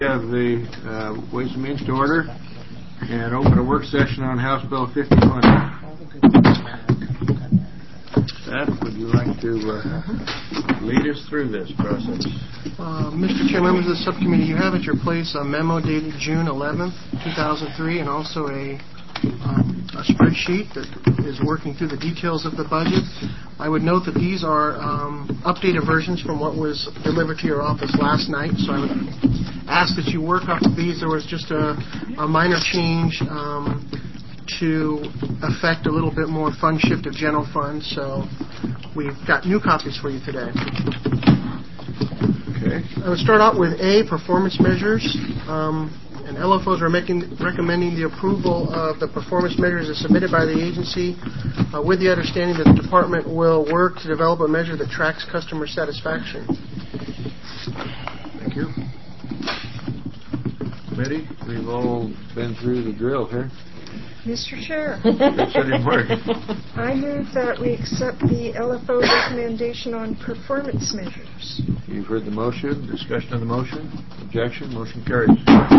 We have the Ways and Means to order and open a work session on House Bill 5020. Seth, would you like to lead us through this process? Mr. Chair, members of the subcommittee, you have at your place a memo dated June 11th, 2003, and also a spreadsheet that is working through the details of the budget. I would note that these are updated versions from what was delivered to your office last night, so I would ask that you work off of these. There was just a minor change to affect a little bit more fund shift of general funds, so we've got new copies for you today. Okay. I would start out with A, performance measures. And LFOs are recommending the approval of the performance measures as submitted by the agency with the understanding that the department will work to develop a measure that tracks customer satisfaction. Thank you. Committee, we've all been through the drill here. Mr. Chair, I move that we accept the LFO recommendation on performance measures. You've heard the motion. Discussion on the motion. Objection. Motion carries.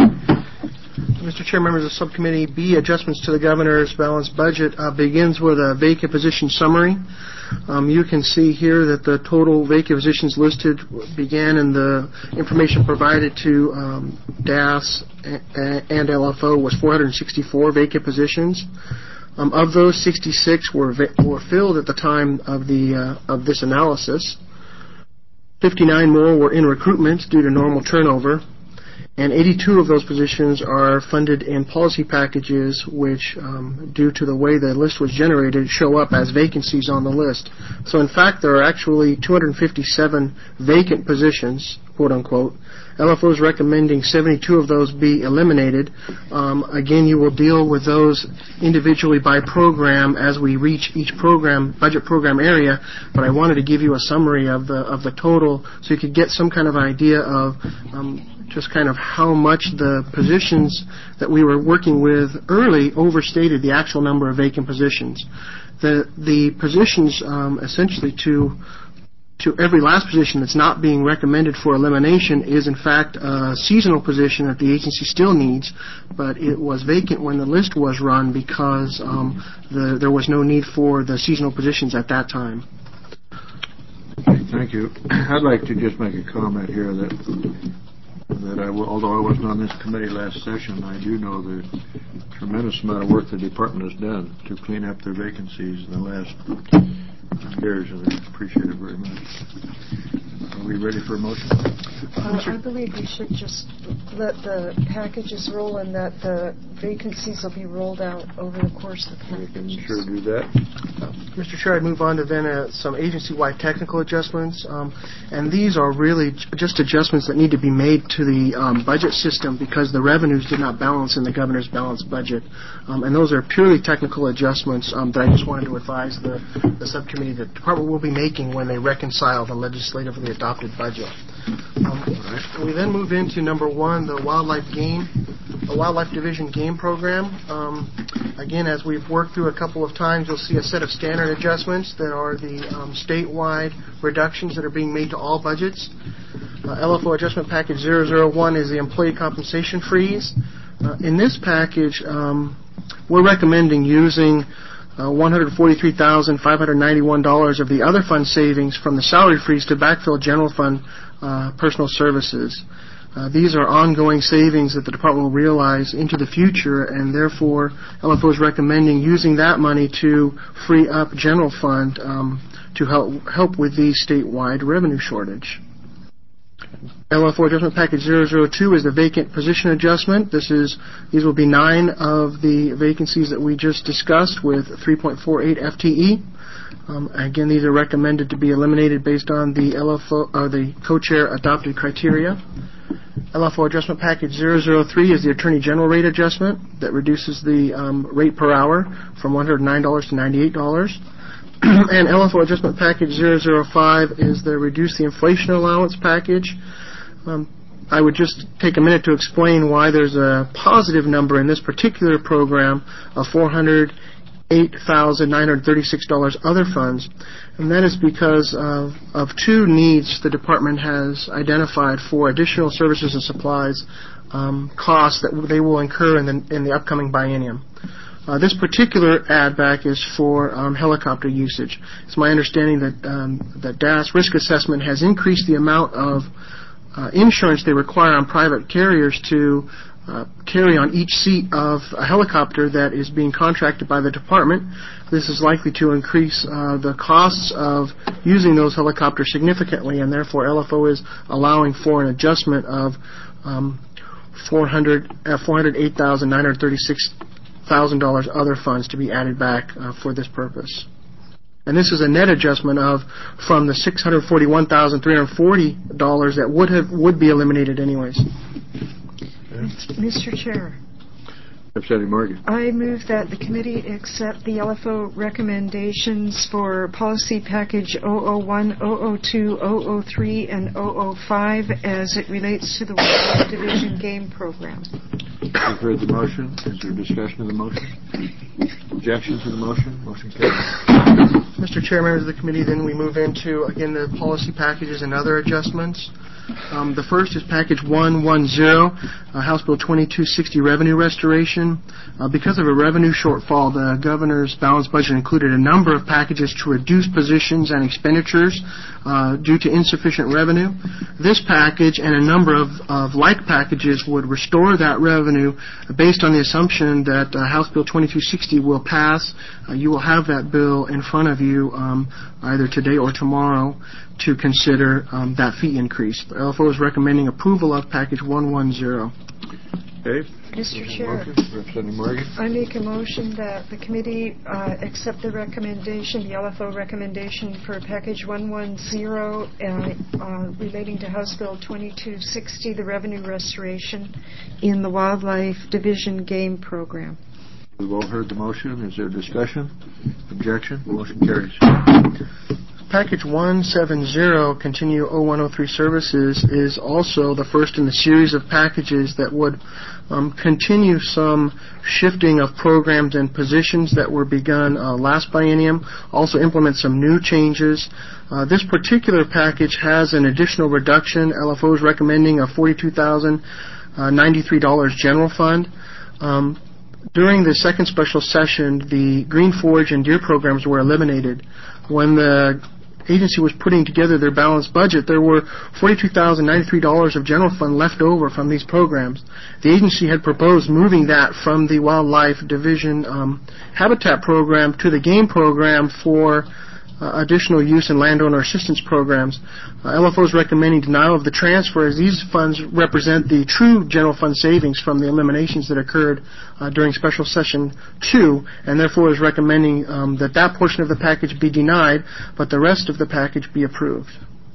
Mr. Chair, members of the subcommittee, B, adjustments to the governor's balanced budget, begins with a vacant position summary. You can see here that the total vacant positions listed began in the information provided to DAS and LFO was 464 vacant positions. Of those, 66 were filled at the time of this analysis. 59 more were in recruitment due to normal turnover. And 82 of those positions are funded in policy packages which, due to the way the list was generated, show up as vacancies on the list. So, in fact, there are actually 257 vacant positions, quote-unquote. LFO is recommending 72 of those be eliminated. Again, you will deal with those individually by program as we reach each budget program area, but I wanted to give you a summary of the total so you could get some kind of idea of just kind of how much the positions that we were working with early overstated the actual number of vacant positions. The positions essentially to every last position that's not being recommended for elimination is in fact a seasonal position that the agency still needs, but it was vacant when the list was run because there was no need for the seasonal positions at that time. Thank you. I'd like to just make a comment here that although I wasn't on this committee last session, I do know the tremendous amount of work the department has done to clean up their vacancies in the last years, and I appreciate it very much. Are we ready for a motion? I believe we should just let the packages roll and that the vacancies will be rolled out over the course of the packages. We can sure do that. Mr. Chair, I'd move on to then some agency-wide technical adjustments, and these are really just adjustments that need to be made to the budget system because the revenues did not balance in the governor's balanced budget, and those are purely technical adjustments that I just wanted to advise the subcommittee that the department will be making when they reconcile the legislatively adopted budget. We then move into number one, the Wildlife Division game program. Again, as we've worked through a couple of times, you'll see a set of standard adjustments that are the statewide reductions that are being made to all budgets. LFO Adjustment Package 001 is the employee compensation freeze. In this package, we're recommending using $143,591 of the other fund savings from the salary freeze to backfill general fund personal services. These are ongoing savings that the department will realize into the future, and therefore LFO is recommending using that money to free up general fund to help with the statewide revenue shortage. LFO Adjustment Package 002 is the vacant position adjustment. These will be 9 of the vacancies that we just discussed with 3.48 FTE. Again, these are recommended to be eliminated based on the LFO or the co-chair adopted criteria. LFO Adjustment Package 003 is the Attorney General rate adjustment that reduces the rate per hour from $109 to $98. And LFO Adjustment Package 005 is the Reduce the Inflation Allowance package. I would just take a minute to explain why there's a positive number in this particular program of $408,936 other funds, and that is because of 2 needs the department has identified for additional services and supplies costs that they will incur in the upcoming biennium. This particular add back is for helicopter usage. It's my understanding that DAS risk assessment has increased the amount of insurance they require on private carriers to carry on each seat of a helicopter that is being contracted by the department. This is likely to increase the costs of using those helicopters significantly, and therefore LFO is allowing for an adjustment of $408,936,000 other funds to be added back for this purpose. And this is a net adjustment from the $641,340 that would be eliminated anyways. Mr. Chair, Representative Morgan. I move that the committee accept the LFO recommendations for policy package 001, 002, 003, and 005 as it relates to the Wildlife Division game program. You've heard the motion. Is there discussion of the motion? Objection to the motion? Motion carries. Mr. Chair, members of the committee, then we move into, again, the policy packages and other adjustments. The first is Package 110, House Bill 2260, Revenue Restoration. Because of a revenue shortfall, the governor's balanced budget included a number of packages to reduce positions and expenditures due to insufficient revenue. This package and a number of like packages would restore that revenue based on the assumption that House Bill 2260 will pass. You will have that bill in front of you either today or tomorrow to consider that fee increase. The LFO is recommending approval of Package 110. Okay. Mr. Chair, Representative Morgan. I make a motion that the committee accept the recommendation, the LFO recommendation for Package 110 relating to House Bill 2260, the revenue restoration in the Wildlife Division game program. We've all heard the motion. Is there discussion? Objection? Motion carries. Package 170, Continue 0103 Services, is also the first in the series of packages that would continue some shifting of programs and positions that were begun last biennium, also implement some new changes. This particular package has an additional reduction. LFO is recommending a $42,093 general fund. During the second special session, the Green Forage and Deer programs were eliminated. When the agency was putting together their balanced budget, there were $42,093 of general fund left over from these programs. The agency had proposed moving that from the Wildlife Division Habitat program to the game program for additional use in landowner assistance programs. LFO is recommending denial of the transfer as these funds represent the true general fund savings from the eliminations that occurred during Special Session 2, and therefore is recommending that portion of the package be denied, but the rest of the package be approved.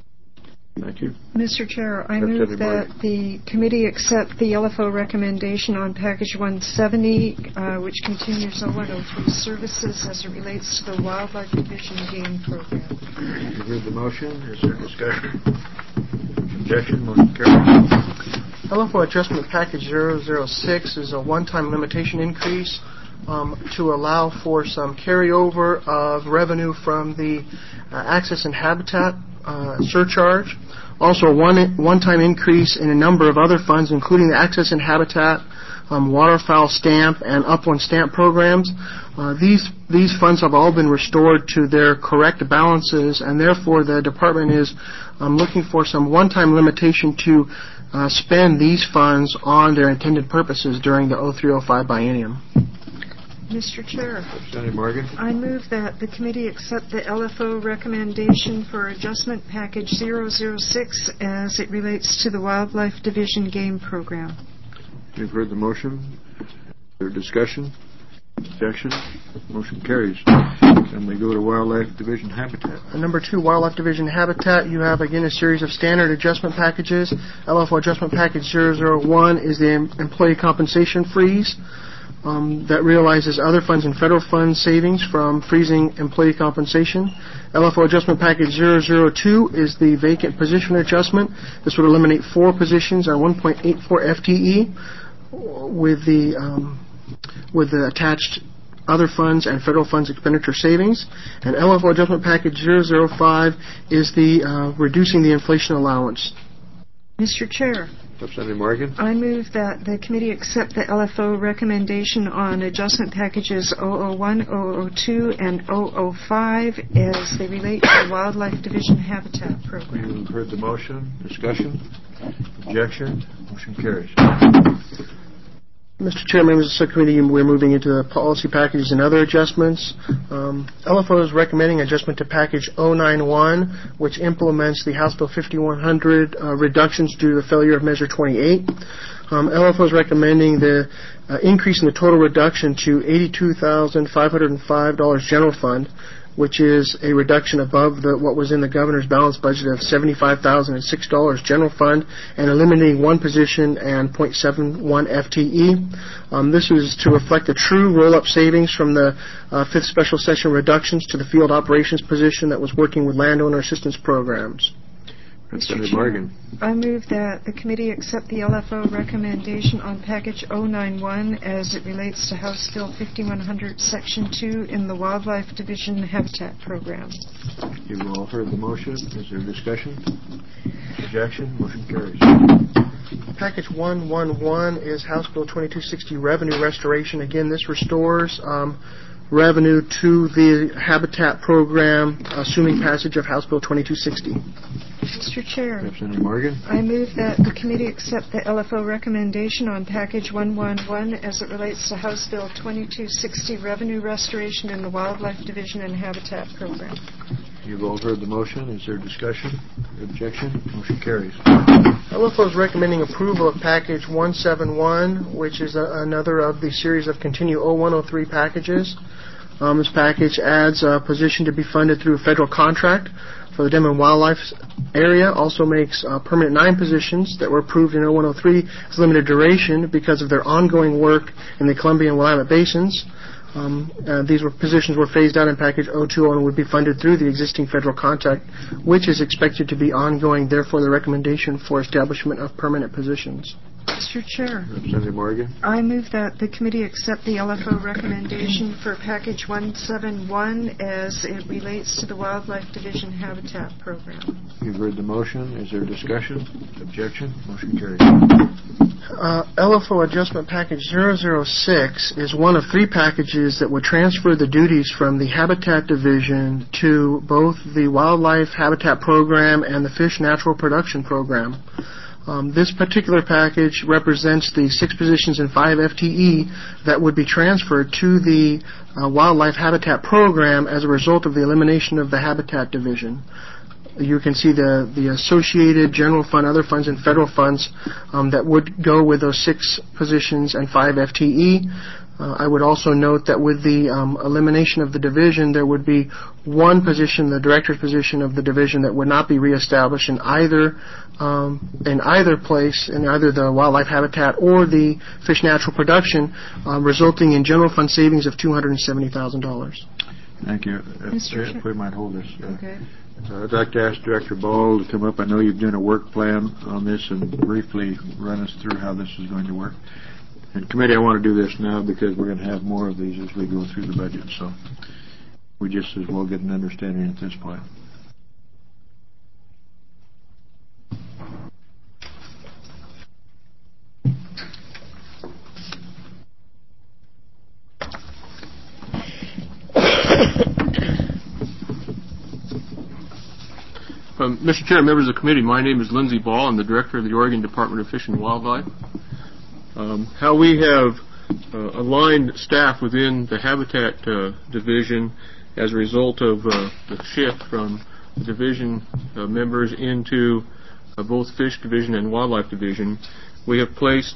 Thank you. Mr. Chair, I move that the committee accept the LFO recommendation on Package 170, which continues 0103 services as it relates to the Wildlife Division game program. You've heard the motion. Is there discussion? Objection? Motion carries. LFO Adjustment Package 006 is a one-time limitation increase to allow for some carryover of revenue from the Access and Habitat surcharge. Also, a one-time increase in a number of other funds, including the Access and Habitat, Waterfowl Stamp, and Upland Stamp programs. These funds have all been restored to their correct balances, and therefore the department is looking for some one-time limitation to spend these funds on their intended purposes during the 03-05 biennium. Mr. Chair, Representative Morgan. I move that the committee accept the LFO recommendation for Adjustment Package 006 as it relates to the Wildlife Division game program. You've heard the motion. Is there discussion? Objection? Motion carries. And we go to Wildlife Division Habitat. Number 2, Wildlife Division Habitat, you have again a series of standard adjustment packages. LFO Adjustment Package 001 is the employee compensation freeze. That realizes other funds and federal fund savings from freezing employee compensation. LFO Adjustment Package 002 is the vacant position adjustment. This would eliminate 4 positions on 1.84 FTE with the attached other funds and federal funds expenditure savings. And LFO Adjustment Package 005 is the reducing the inflation allowance. Mr. Chair, Representative Morgan. I move that the committee accept the LFO recommendation on adjustment packages 001, 002, and 005 as they relate to the Wildlife Division Habitat Program. You've heard the motion. Discussion? Objection? Motion carries. Mr. Chair, members of the subcommittee, we're moving into the policy packages and other adjustments. LFO is recommending adjustment to package 091, which implements the House Bill 5100 reductions due to the failure of Measure 28. LFO is recommending the increase in the total reduction to $82,505 general fund, which is a reduction above what was in the governor's balanced budget of $75,006 general fund, and eliminating one position and 0.71 FTE. This is to reflect the true roll-up savings from the 5th Special Session reductions to the field operations position that was working with landowner assistance programs. Representative Morgan. I move that the committee accept the LFO recommendation on package 091 as it relates to House Bill 5100, Section 2 in the Wildlife Division Habitat Program. You've all heard the motion. Is there discussion? Objection? Motion carries. Package 111 is House Bill 2260 Revenue Restoration. Again, this restores revenue to the Habitat Program, assuming passage of House Bill 2260. Mr. Chair, Representative Morgan. I move that the committee accept the LFO recommendation on package 111 as it relates to House Bill 2260 Revenue Restoration in the Wildlife Division and Habitat Program. You've all heard the motion. Is there discussion? Objection? Motion carries. LFO is recommending approval of package 171, which is another of the series of Continue 0103 packages. This package adds a position to be funded through a federal contract for the Denman Wildlife area. Also makes permanent 9 positions that were approved in 0103 as limited duration because of their ongoing work in the Columbia and Willamette basins. These positions were phased out in package 020 and would be funded through the existing federal contract, which is expected to be ongoing. Therefore, the recommendation for establishment of permanent positions. Mr. Chair, Representative Morgan. I move that the committee accept the LFO recommendation for package 171 as it relates to the Wildlife Division Habitat Program. You've heard the motion. Is there discussion? Objection? Motion carries. LFO Adjustment Package 006 is one of 3 packages that would transfer the duties from the Habitat Division to both the Wildlife Habitat Program and the Fish Natural Production Program. This particular package represents the 6 positions and 5 FTE that would be transferred to the Wildlife Habitat Program as a result of the elimination of the Habitat Division. You can see the associated general fund, other funds, and federal funds that would go with those 6 positions and 5 FTE. I would also note that with the elimination of the division, there would be 1 position, the director's position of the division, that would not be reestablished in either place, in either the wildlife habitat or the fish natural production, resulting in general fund savings of $270,000. Thank you. Mr. If we might hold this. Okay. I'd like to ask Director Ball to come up. I know you've done a work plan on this and briefly run us through how this is going to work. And committee, I want to do this now because we're going to have more of these as we go through the budget. So we just as well get an understanding at this point. Mr. Chair, members of the committee, my name is Lindsey Ball. I'm the director of the Oregon Department of Fish and Wildlife. How we have aligned staff within the Habitat Division as a result of the shift from the division members into both Fish Division and Wildlife Division, we have placed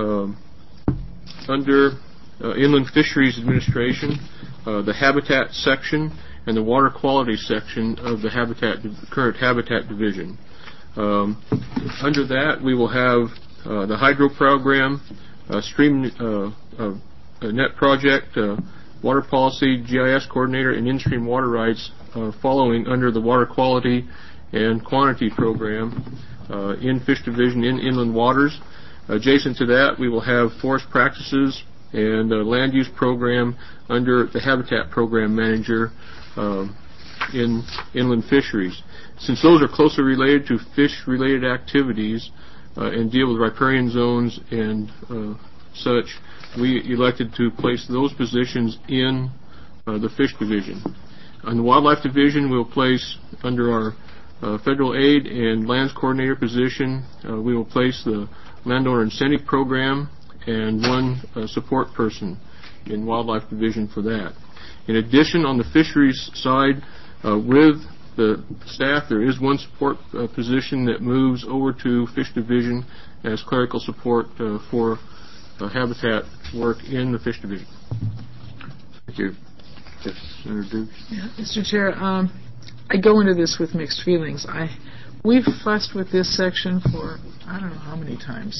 under Inland Fisheries Administration the Habitat section and the Water Quality section of the current Habitat Division. Under that, we will have the Hydro Program, Stream Net Project, Water Policy, GIS Coordinator, and In-Stream Water Rights following under the Water Quality and Quantity Program in Fish Division in Inland Waters. Adjacent to that, we will have Forest Practices and Land Use Program under the Habitat Program Manager in inland fisheries. Since those are closely related to fish-related activities and deal with riparian zones and such, we elected to place those positions in the Fish Division. On the Wildlife Division, we'll place under our Federal Aid and Lands Coordinator position, we will place the Landowner Incentive Program and one support person in Wildlife Division for that. In addition, on the fisheries side, with the staff, there is one support position that moves over to Fish Division as clerical support for habitat work in the Fish Division. Thank you. Yes, Senator Dukes. Yeah, Mr. Chair, I go into this with mixed feelings. We've fussed with this section for I don't know how many times.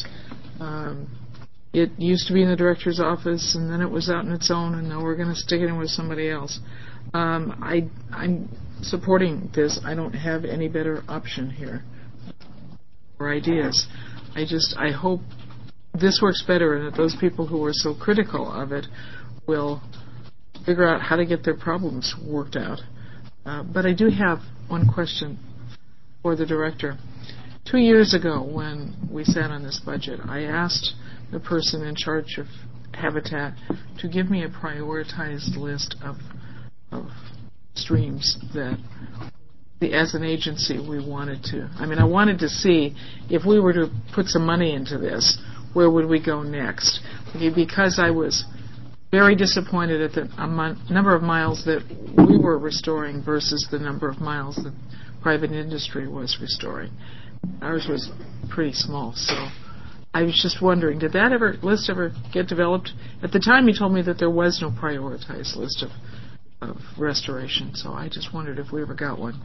It used to be in the director's office, and then it was out on its own, and now we're going to stick it in with somebody else. I'm supporting this. I don't have any better option here or ideas. I hope this works better, and that those people who are so critical of it will figure out how to get their problems worked out. But I do have one question for the director. 2 years ago, when we sat on this budget, I asked the person in charge of Habitat to give me a prioritized list of streams that, as an agency, we wanted to. I wanted to see if we were to put some money into this, where would we go next? Because I was very disappointed at the number of miles that we were restoring versus the number of miles that private industry was restoring. Ours was pretty small, so I was just wondering, did that list ever get developed? At the time, he told me that there was no prioritized list of restoration, so I just wondered if we ever got one.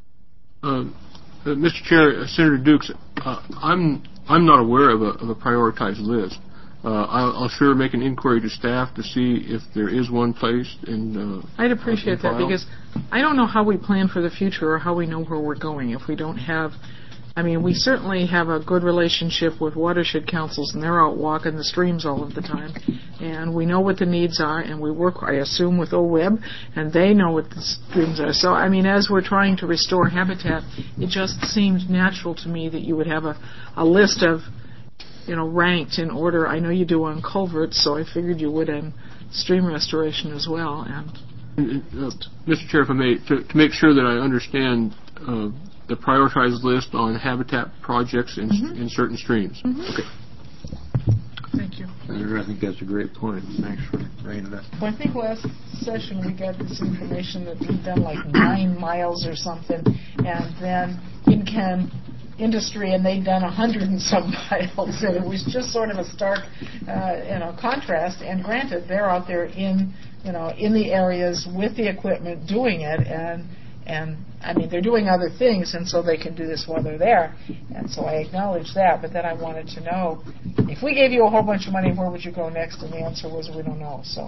Mr. Chair, Senator Dukes, I'm not aware of a prioritized list. I'll sure make an inquiry to staff to see if there is one placed in. I'd appreciate that, because I don't know how we plan for the future or how we know where we're going if we don't have. We certainly have a good relationship with watershed councils, and they're out walking the streams all of the time, and we know what the needs are, and we work, I assume, with OWEB, and they know what the streams are. So, as we're trying to restore habitat, it just seemed natural to me that you would have a list of, ranked in order. I know you do on culverts, so I figured you would on stream restoration as well. And Mr. Chair, if I may, to make sure that I understand the prioritized list on habitat projects in certain streams. Mm-hmm. Okay. Thank you. Senator, I think that's a great point. Thanks for bringing it up. Well, I think last session we got this information that we've done like 9 miles or something, and then in industry, and they'd done 100 and some miles, and it was just sort of a stark, contrast. And granted, they're out there in the areas with the equipment doing it, and they're doing other things, and so they can do this while they're there. And so I acknowledge that, but then I wanted to know, if we gave you a whole bunch of money, where would you go next? And the answer was, we don't know. So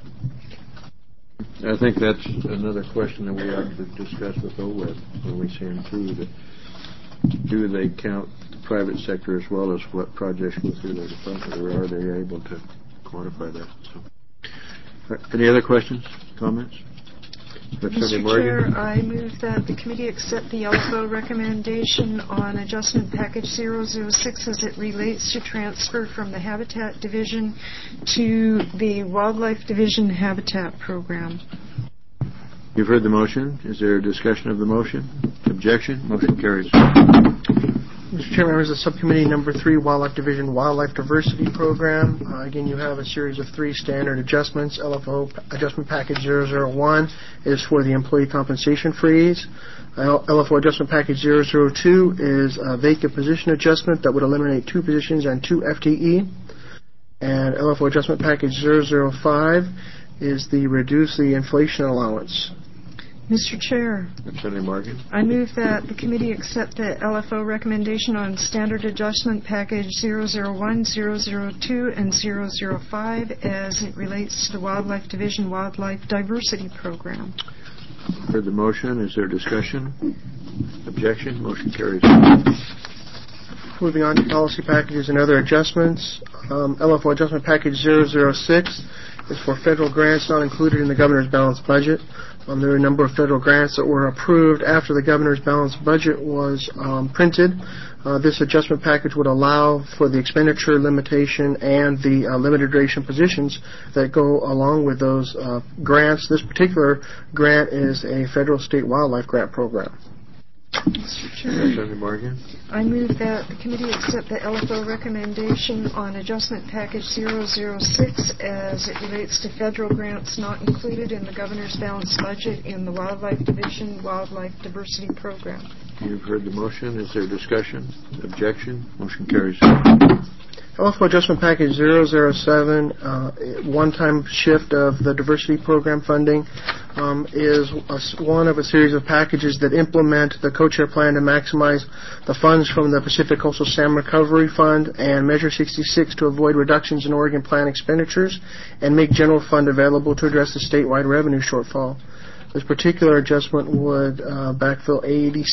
I think that's another question that we ought to discuss with OWEB when we see them through. Do they count the private sector as well as what projects go through their department, or are they able to quantify that? So, any other questions, comments? Mr. Chair, I move that the committee accept the LFO recommendation on Adjustment Package 006 as it relates to transfer from the Habitat Division to the Wildlife Division Habitat Program. You've heard the motion. Is there a discussion of the motion? Objection? Motion carries. Mr. Chair, members of Subcommittee Number 3, Wildlife Division Wildlife Diversity Program. Again, you have a series of 3 standard adjustments. LFO Adjustment Package 001 is for the employee compensation freeze. LFO Adjustment Package 002 is a vacant position adjustment that would eliminate 2 positions and 2 FTE. And LFO Adjustment Package 005 is the reduce the inflation allowance. Mr. Chair, Senator Morgan. I move that the committee accept the LFO recommendation on Standard Adjustment Package 001, 002, and 005 as it relates to the Wildlife Division Wildlife Diversity Program. Heard the motion. Is there discussion? Objection? Motion carries. Moving on to policy packages and other adjustments. LFO Adjustment Package 006 is for federal grants not included in the governor's balanced budget. There are a number of federal grants that were approved after the governor's balanced budget was printed. This adjustment package would allow for the expenditure limitation and the limited duration positions that go along with those grants. This particular grant is a federal state wildlife grant program. Mr. Chairman, Representative Morgan. I move that the committee accept the LFO recommendation on Adjustment Package 006 as it relates to federal grants not included in the governor's balanced budget in the Wildlife Division Wildlife Diversity Program. You've heard the motion. Is there discussion? Objection? Motion carries. LFO Adjustment Package 007, one-time shift of the diversity program funding, is one of a series of packages that implement the co-chair plan to maximize the funds from the Pacific Coastal Salmon Recovery Fund and Measure 66 to avoid reductions in Oregon plan expenditures and make general fund available to address the statewide revenue shortfall. This particular adjustment would backfill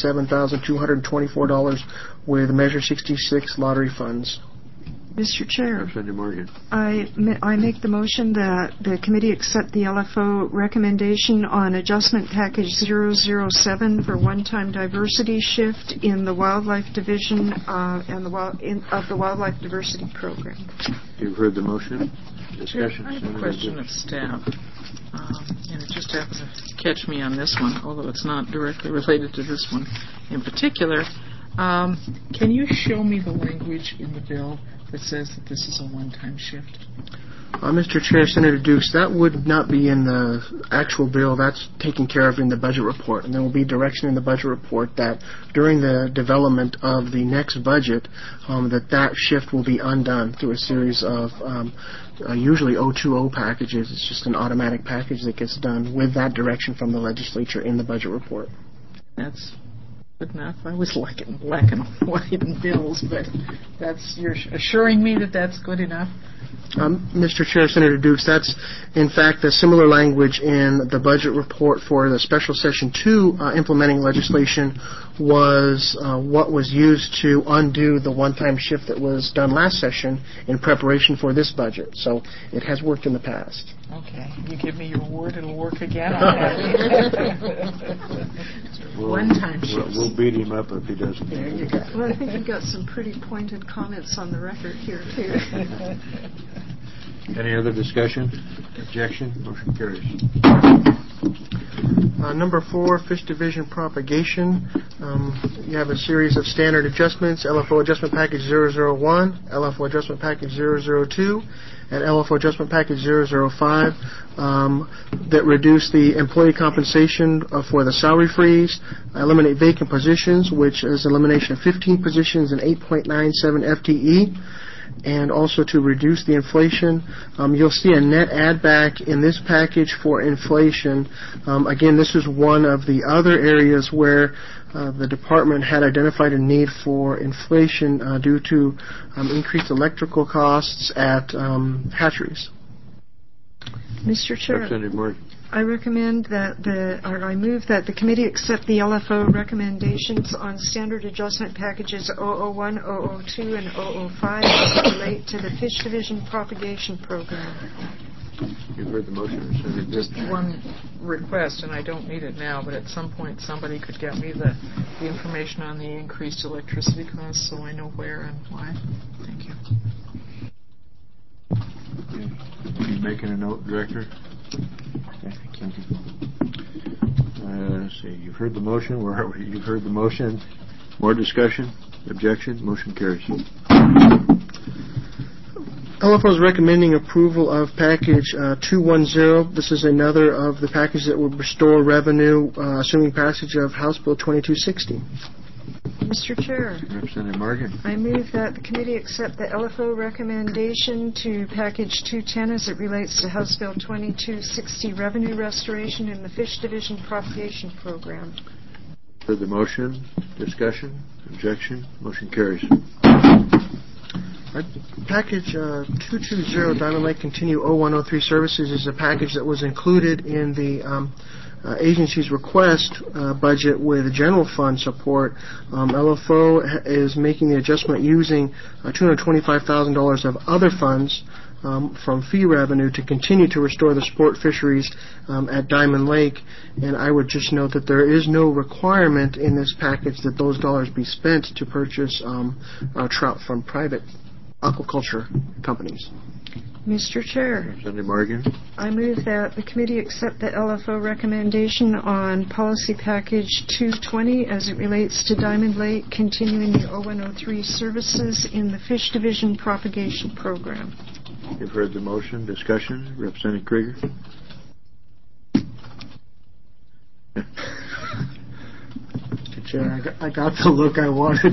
$87,224 with Measure 66 lottery funds. Mr. Chair, Representative Morgan. I make the motion that the committee accept the LFO recommendation on Adjustment Package 007 for one-time diversity shift in the Wildlife Division of the Wildlife Diversity Program. You've heard the motion. Discussion. I have a question of staff, and it just happened to catch me on this one, although it's not directly related to this one in particular. Can you show me the language in the bill that says that this is a one-time shift? Mr. Chair, Senator Dukes, that would not be in the actual bill. That's taken care of in the budget report. And there will be direction in the budget report that during the development of the next budget, that shift will be undone through a series of usually 020 packages. It's just an automatic package that gets done with that direction from the legislature in the budget report. That's good enough. I was lacking black and white in bills, but you're assuring me that that's good enough? Mr. Chair, Senator Dukes, that's in fact a similar language in the budget report for the Special Session 2 implementing legislation was what was used to undo the one-time shift that was done last session in preparation for this budget. So it has worked in the past. Okay. You give me your word, it'll work again. One-time shift. We'll beat him up if he doesn't. There you go. Well, I think you've got some pretty pointed comments on the record here, too. Any other discussion? Objection? Motion carries. Number 4, Fish Division Propagation. You have a series of standard adjustments, LFO Adjustment Package 001, LFO Adjustment Package 002, and LFO Adjustment Package 005 that reduce the employee compensation for the salary freeze, eliminate vacant positions, which is elimination of 15 positions and 8.97 FTE, and also to reduce the inflation. You'll see a net add back in this package for inflation. Again, this is one of the other areas where the department had identified a need for inflation due to increased electrical costs at hatcheries. Mr. Chair, Representative Morgan. I recommend that I move that the committee accept the LFO recommendations on standard adjustment packages 001, 002, and 005 as relate to the Fish Division Propagation Program. You've heard the motion. Just one request, and I don't need it now, but at some point somebody could get me the information on the increased electricity costs so I know where and why. Thank you. Are you making a note, Director? Okay, thank you. Let's see. You've heard the motion. Where are we? You've heard the motion. More discussion? Objection? Motion carries. LFO is recommending approval of Package 210. This is another of the packages that will restore revenue, assuming passage of House Bill 2260. Mr. Chair, Representative Morgan. I move that the committee accept the LFO recommendation to Package 210 as it relates to House Bill 2260 revenue restoration in the Fish Division Propagation Program. Heard the motion. Discussion? Objection? Motion carries. Package 220, Diamond Lake Continue 0103 Services, is a package that was included in the agency's request budget with general fund support, LFO is making the adjustment using $225,000 of other funds from fee revenue to continue to restore the sport fisheries at Diamond Lake. And I would just note that there is no requirement in this package that those dollars be spent to purchase trout from private aquaculture companies. Mr. Chair, Representative Morgan. I move that the committee accept the LFO recommendation on policy package 220 as it relates to Diamond Lake, continuing the 0103 services in the Fish Division Propagation Program. You've heard the motion. Discussion. Representative Krieger. Mr. Chair, I got the look I wanted.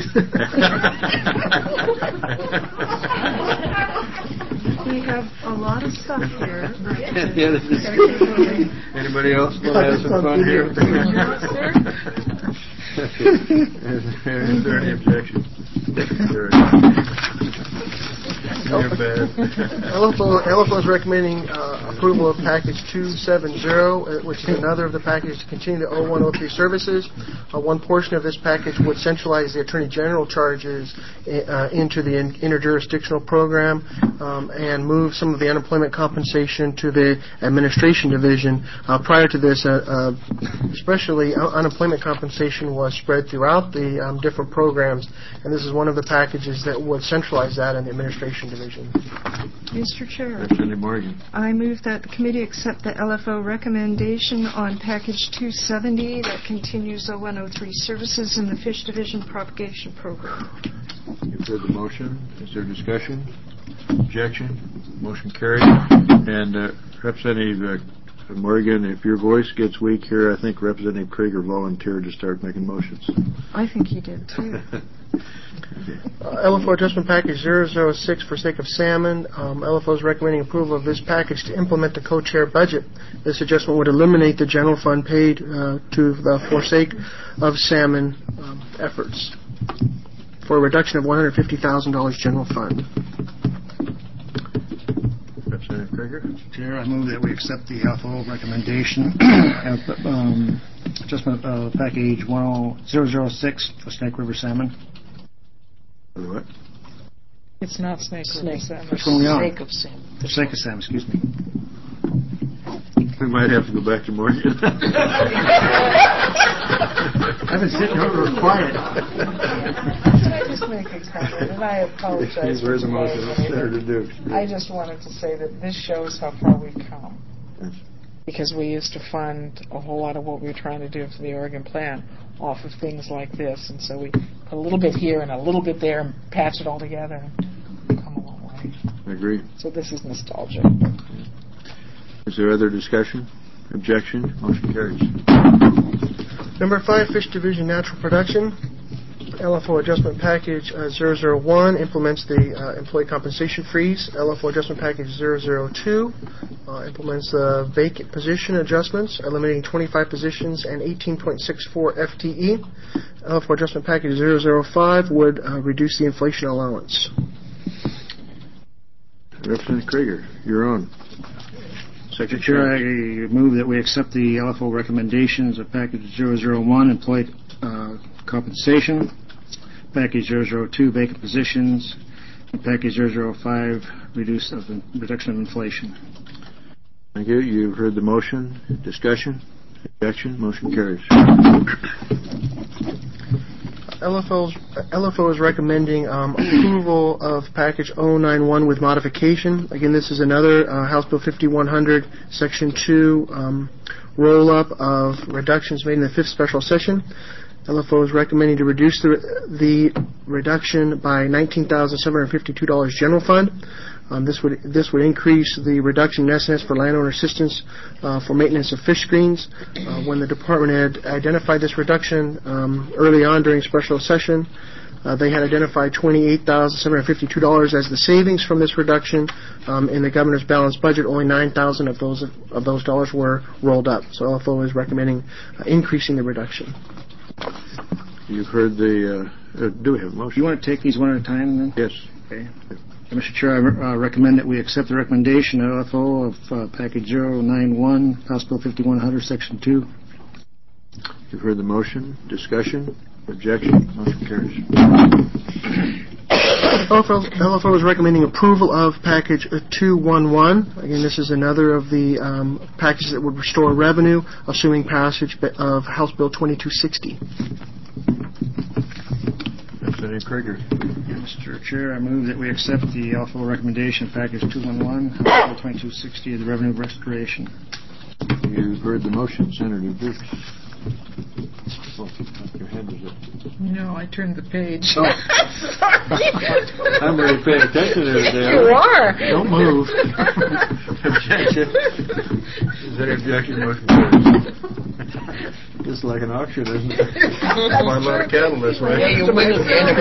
We have a lot of stuff here. Anybody else want to have some fun here? Is there any objection? LFO is recommending approval of package 270, which is another of the packages to continue the 0103 services. One portion of this package would centralize the Attorney General charges into the interjurisdictional program and move some of the unemployment compensation to the administration division. Prior to this, especially unemployment compensation was spread throughout the different programs, and this is one of the packages that would centralize that in the administration division. Mr. Chair, Representative Morgan. I move that the committee accept the LFO recommendation on package 270 that continues 0103 services in the Fish Division Propagation Program. You've heard the motion. Is there discussion? Objection? Motion carried. And Representative Morgan, if your voice gets weak here, I think Representative Krieger volunteered to start making motions. I think he did too. LFO Adjustment Package 006 for sake of salmon. LFO is recommending approval of this package to implement the co-chair budget. This adjustment would eliminate the general fund paid to the forsake of salmon efforts for a reduction of $150,000 general fund. Representative Krieger. Chair, I move that we accept the LFO recommendation adjustment package 006 for Snake River salmon. What? It's not snake river salmon. Which one we on? Snake of salmon. For snake of salmon, excuse me. We might have to go back to Morgan. I've been sitting over quiet. Can I just make a comment? And I apologize for the motion. What's there to do? I just wanted to say that this shows how far we've come. Yes. Because we used to fund a whole lot of what we were trying to do for the Oregon plan off of things like this. And so we put a little bit here and a little bit there and patch it all together and we've come a long way. I agree. So this is nostalgia. Is there other discussion? Objection? Motion carries. Number 5, Fish Division Natural Production. LFO Adjustment Package 001 implements the employee compensation freeze. LFO Adjustment Package 002 implements the vacant position adjustments, eliminating 25 positions and 18.64 FTE. LFO Adjustment Package 005 would reduce the inflation allowance. Representative Krieger, you're on. Secretary, Chair, I move that we accept the LFO recommendations of Package 001, employee compensation, Package 002, vacant positions, and Package 005, reduction of inflation. Thank you. You've heard the motion. Discussion? Objection? Motion carries. LFO is recommending approval of Package 091 with modification. Again, this is another House Bill 5100, Section 2 roll-up of reductions made in the 5th special session. LFO is recommending to reduce the reduction by $19,752 general fund. This would increase the reduction in SNS for landowner assistance for maintenance of fish screens. When the department had identified this reduction early on during special session, they had identified $28,752 as the savings from this reduction. In the governor's balanced budget, only $9,000 of those dollars were rolled up. So LFO is recommending increasing the reduction. You've heard the... do we have a motion? You want to take these one at a time then? Yes. Okay. Mr. Chair, I recommend that we accept the recommendation of LFO of Package 091, House Bill 5100, Section 2. You've heard the motion. Discussion? Objection? Motion carries. LFO is recommending approval of Package 211. Again, this is another of the packages that would restore revenue, assuming passage of House Bill 2260. Senator Krieger. Mr. Chair, I move that we accept the LFO recommendation of Package 211, House Bill 2260 of the Revenue Restoration. You've heard the motion. Senator Dukes. Oh, your hand is up. No, I turned the page. Oh. I'm really paying attention to it there. You are. Don't move. Objection. Is there objection? Motion carries. This is like an auction, isn't it? Buy a lot of cattle this way. Yeah, you win at the end of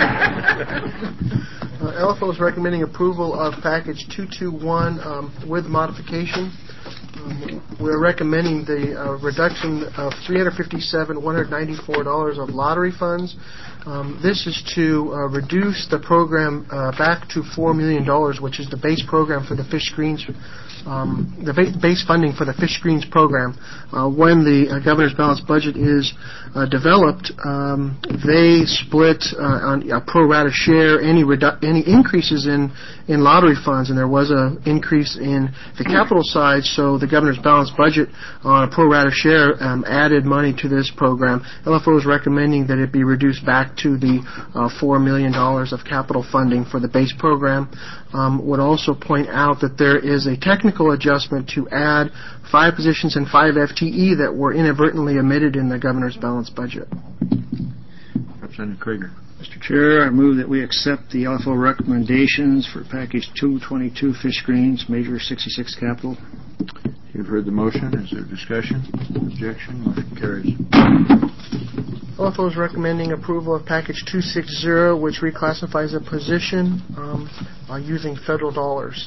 it. LFO is recommending approval of Package 221 with modification. We're recommending the reduction of $357,194 of lottery funds. This is to reduce the program back to $4 million, which is the base program for the fish screens, the base funding for the fish screens program. When the governor's balanced budget is developed, they split on a pro rata share any increases in lottery funds, and there was an increase in the capital side, so the governor's balanced budget on a pro rata share added money to this program. LFO is recommending that it be reduced back to the $4 million of capital funding for the base program. Would also point out that there is a technical adjustment to add 5 positions and 5 FTE that were inadvertently omitted in the governor's balanced budget. Representative Krieger. Mr. Chair, I move that we accept the LFO recommendations for Package 222 fish screens, Major 66 capital. You've heard the motion. Is there discussion? Objection? Motion carries. LFO is recommending approval of Package 260, which reclassifies a position using federal dollars.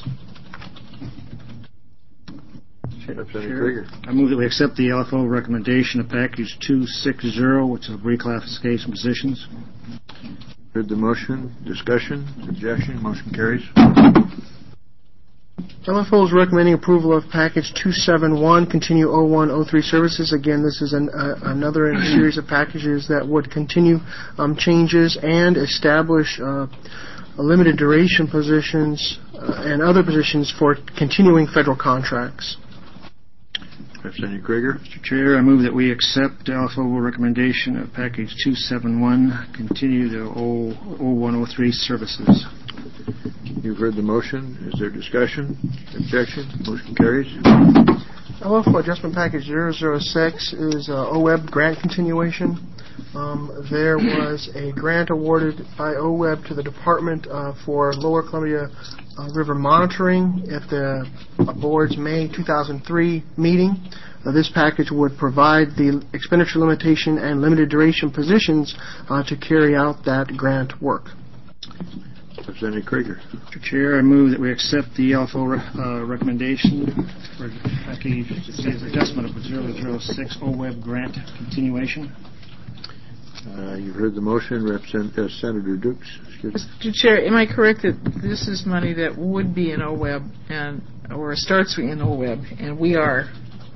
Representative Krieger. I move that we accept the LFO recommendation of Package 260, which is reclassification positions. Heard the motion. Discussion? Objection? Motion carries. LFO is recommending approval of Package 271, Continue 0103 Services. Again, this is another in a series of packages that would continue changes and establish limited duration positions and other positions for continuing federal contracts. Representative Krieger. Mr. Chair, I move that we accept LFO recommendation of Package 271, Continue the 0103 Services. You've heard the motion. Is there discussion? Objection? Motion carries. LFO Adjustment Package 006 is OWEB grant continuation. There was a grant awarded by OWEB to the Department for Lower Columbia River Monitoring at the board's May 2003 meeting. This package would provide the expenditure limitation and limited duration positions to carry out that grant work. Representative Krieger. Mr. Chair, I move that we accept the LFO recommendation for package adjustment of 006 OWEB grant continuation. You've heard the motion. Senator Dukes. Mr. Chair, am I correct that this is money that would be in OWEB or starts in OWEB, and we are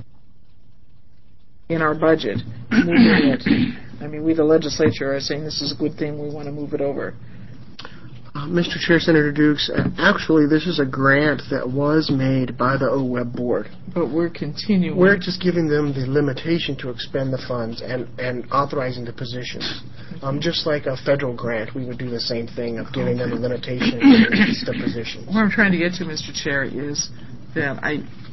in our budget moving it? I mean, we, the legislature, are saying this is a good thing. We want to move it over. Mr. Chair, Senator Dukes, actually this is a grant that was made by the OWEB board. But we're continuing. We're just giving them the limitation to expend the funds and authorizing the positions. Just like a federal grant, we would do the same thing of giving them a limitation against the positions. What I'm trying to get to, Mr. Chair, is that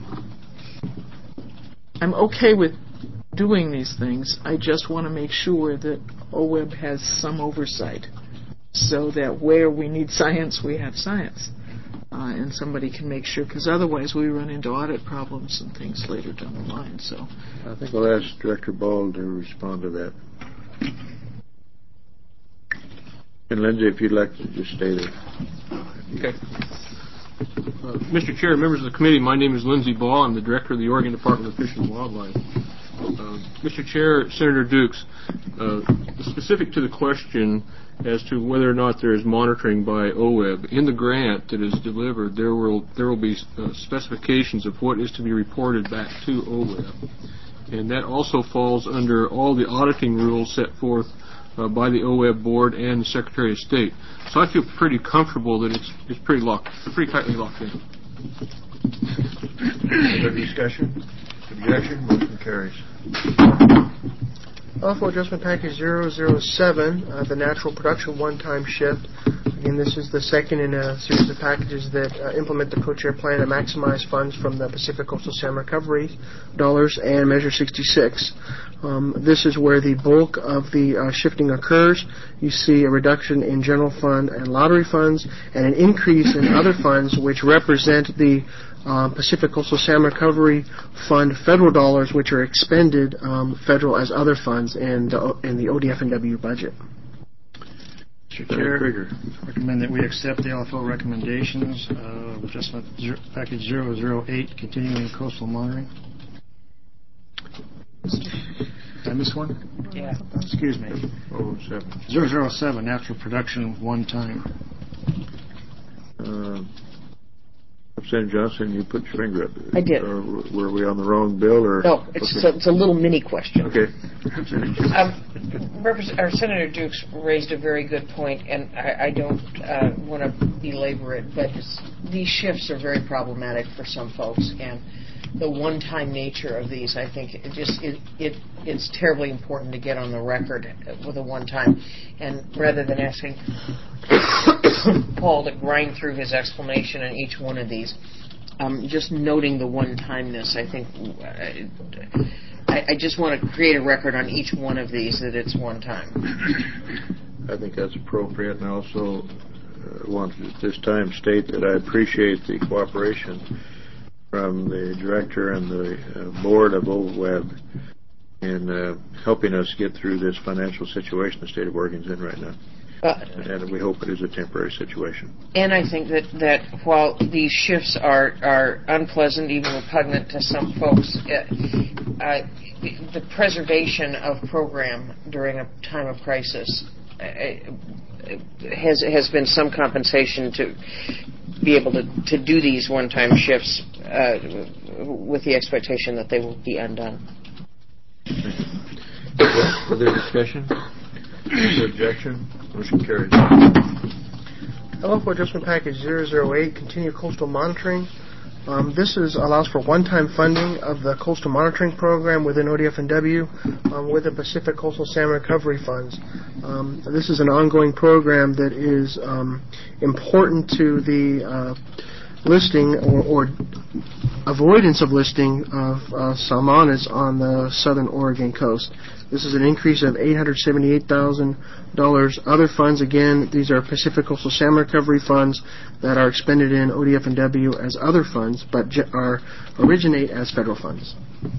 I'm okay with doing these things. I just want to make sure that OWEB has some oversight, so that where we need science, we have science. And somebody can make sure, because otherwise we run into audit problems and things later down the line. So I think we'll ask Director Ball to respond to that. And Lindsay, if you'd like to just stay there. Okay. Mr. Chair, members of the committee, my name is Lindsay Ball. I'm the Director of the Oregon Department of Fish and Wildlife. Mr. Chair, Senator Dukes, specific to the question, as to whether or not there is monitoring by OWEB. In the grant that is delivered, there will be specifications of what is to be reported back to OWEB. And that also falls under all the auditing rules set forth by the OWEB board and the Secretary of State. So I feel pretty comfortable that it's pretty tightly locked in. Other discussion? Objection? Motion carries. LFO Adjustment Package 007, the Natural Production One-Time Shift. Again, this is the second in a series of packages that implement the co-chair plan to maximize funds from the Pacific Coastal Salmon Recovery dollars and Measure 66. This is where the bulk of the shifting occurs. You see a reduction in general fund and lottery funds and an increase in other funds which represent the Pacific Coastal Salmon Recovery Fund federal dollars, which are expended federal as other funds in the ODF&W budget. Mr. Chair, recommend that we accept the LFO recommendations of Adjustment Package 008, continuing coastal monitoring. Did I miss one? Yeah. Excuse me. 007. 007, Natural Production One-Time. Representative Johnson, you put your finger up. I did. Or were we on the wrong bill? Or No, it's a little mini question. Okay. Senator Dukes raised a very good point, and I don't want to belabor it, but these shifts are very problematic for some folks, and the one-time nature of these, I think, it's terribly important to get on the record with a one-time, and rather than asking Paul to grind through his explanation on each one of these, just noting the one-timeness, I think. I just want to create a record on each one of these that it's one time. I think that's appropriate, and I also want to at this time state that I appreciate the cooperation from the director and the board of OWEB in helping us get through this financial situation the state of Oregon's in right now. And we hope it is a temporary situation. And I think that while these shifts are unpleasant, even repugnant to some folks, the preservation of program during a time of crisis has been some compensation to be able to do these one-time shifts with the expectation that they will be undone. Further discussion? Objection? Motion carries. LFO Adjustment Package 008, Continue Coastal Monitoring. This allows for one-time funding of the Coastal Monitoring Program within ODF&W with the Pacific Coastal Salmon Recovery Funds. This is an ongoing program that is important to the listing or avoidance of listing of salmonids on the southern Oregon coast. This is an increase of $878,000. Other funds, again, these are Pacific Coastal Salmon Recovery Funds that are expended in ODF&W as other funds, but originate as federal funds.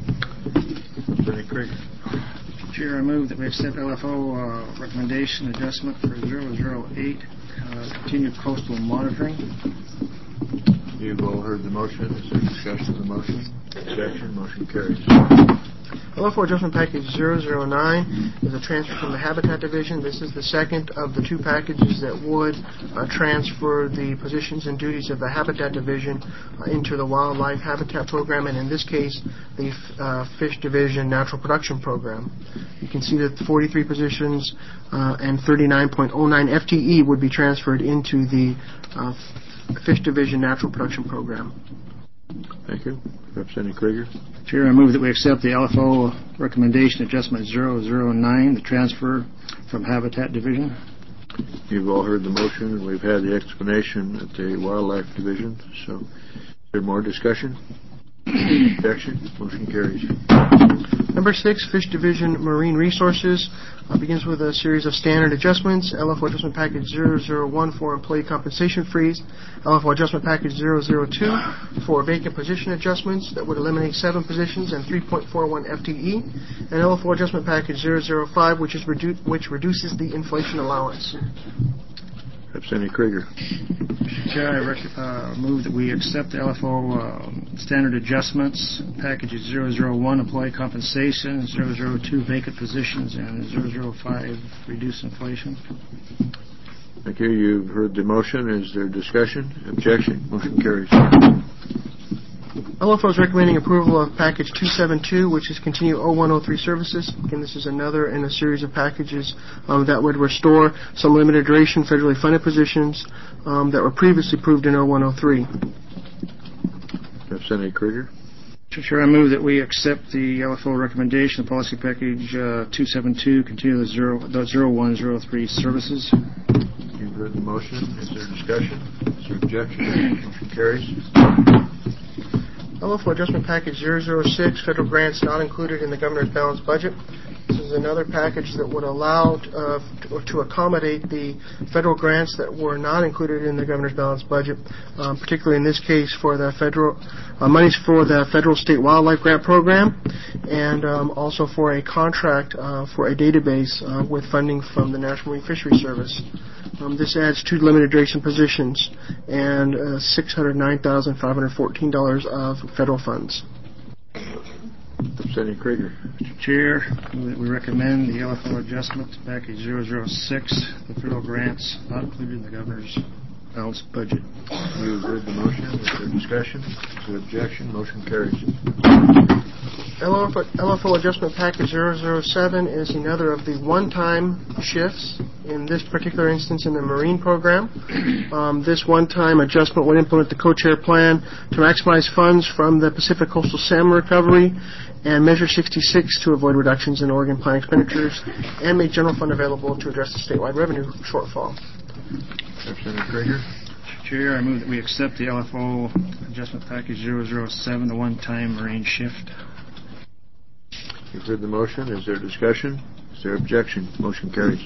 Chair, I move that we accept LFO recommendation adjustment for 008, continued coastal monitoring. You've all heard the motion. Is there discussion of the motion? Objection? Motion carries. LFO Adjustment Package 009 is a transfer from the Habitat Division. This is the second of the two packages that would transfer the positions and duties of the Habitat Division into the Wildlife Habitat Program, and in this case, the Fish Division Natural Production Program. You can see that 43 positions and 39.09 FTE would be transferred into the Fish Division Natural Production Program. Thank you. Representative Krieger. Chair, I move that we accept the LFO recommendation adjustment 009, the transfer from Habitat Division. You've all heard the motion, and we've had the explanation at the Wildlife Division. So, is there more discussion? Objection? Motion carries. Number 6, Fish Division Marine Resources begins with a series of standard adjustments. LFO Adjustment Package 001 for employee compensation freeze. LFO Adjustment Package 002 for vacant position adjustments that would eliminate 7 positions and 3.41 FTE. And LFO Adjustment Package 005, which reduces the inflation allowance. Representative Krieger. Mr. Chair, I move that we accept the LFO standard adjustments, packages 001, employee compensation, 002, vacant positions, and 005, reduce inflation. Thank you. You've heard the motion. Is there discussion? Objection? Motion carries. LFO is recommending approval of package 272, which is continue 0103 services. Again, this is another in a series of packages that would restore some limited duration federally funded positions that were previously approved in 0103. Representative Krieger. Mr. Chair, I move that we accept the LFO recommendation, policy package 272, continue the 0103 services. You've heard the motion. Is there discussion? Is there objection? Motion carries. LFO Adjustment Package 006, federal grants not included in the governor's balanced budget. This is another package that would allow to accommodate the federal grants that were not included in the governor's balanced budget, particularly in this case for the federal monies for the federal state wildlife grant program, and also for a contract for a database with funding from the National Marine Fisheries Service. This adds 2 limited duration positions and $609,514 of federal funds. Representative Krieger. Mr. Chair, we recommend the LFO adjustment package 006, the federal grants not included in the governor's balanced budget. You've heard the motion. Is there discussion? Is there objection? Motion carries. LFO Adjustment Package 007 is another of the one-time shifts, in this particular instance in the Marine program. This one-time adjustment would implement the co-chair plan to maximize funds from the Pacific Coastal Salmon Recovery and Measure 66 to avoid reductions in Oregon plan expenditures and make general fund available to address the statewide revenue shortfall. Representative Krieger. Mr. Chair, I move that we accept the LFO Adjustment Package 007, the one-time Marine shift. You've heard the motion. Is there discussion? Is there objection? Motion carries.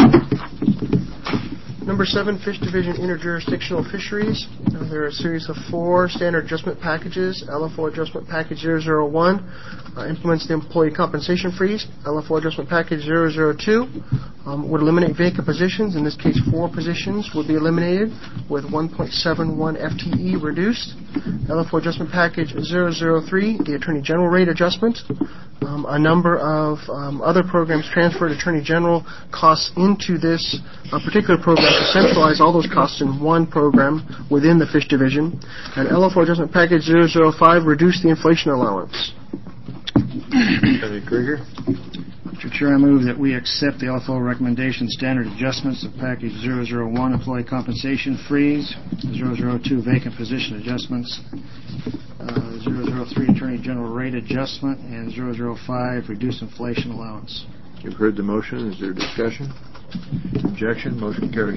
Number 7, Fish Division Interjurisdictional Fisheries. There are a series of 4 standard adjustment packages. LFO Adjustment Package 001 implements the employee compensation freeze. LFO Adjustment Package 002 would eliminate vacant positions. In this case, 4 positions would be eliminated with 1.71 FTE reduced. LFO Adjustment Package 003, the Attorney General rate adjustment. A number of other programs transferred Attorney General costs into this particular program to centralize all those costs in one program within the Fish Division. And LFO Adjustment Package 005 reduced the inflation allowance. Representative Krieger. Mr. Chair, I move that we accept the LFO recommendation standard adjustments of Package 001, employee compensation freeze, 002, vacant position adjustments, 003, Attorney General rate adjustment, and 005, reduced inflation allowance. You've heard the motion. Is there discussion? Objection? Motion carries.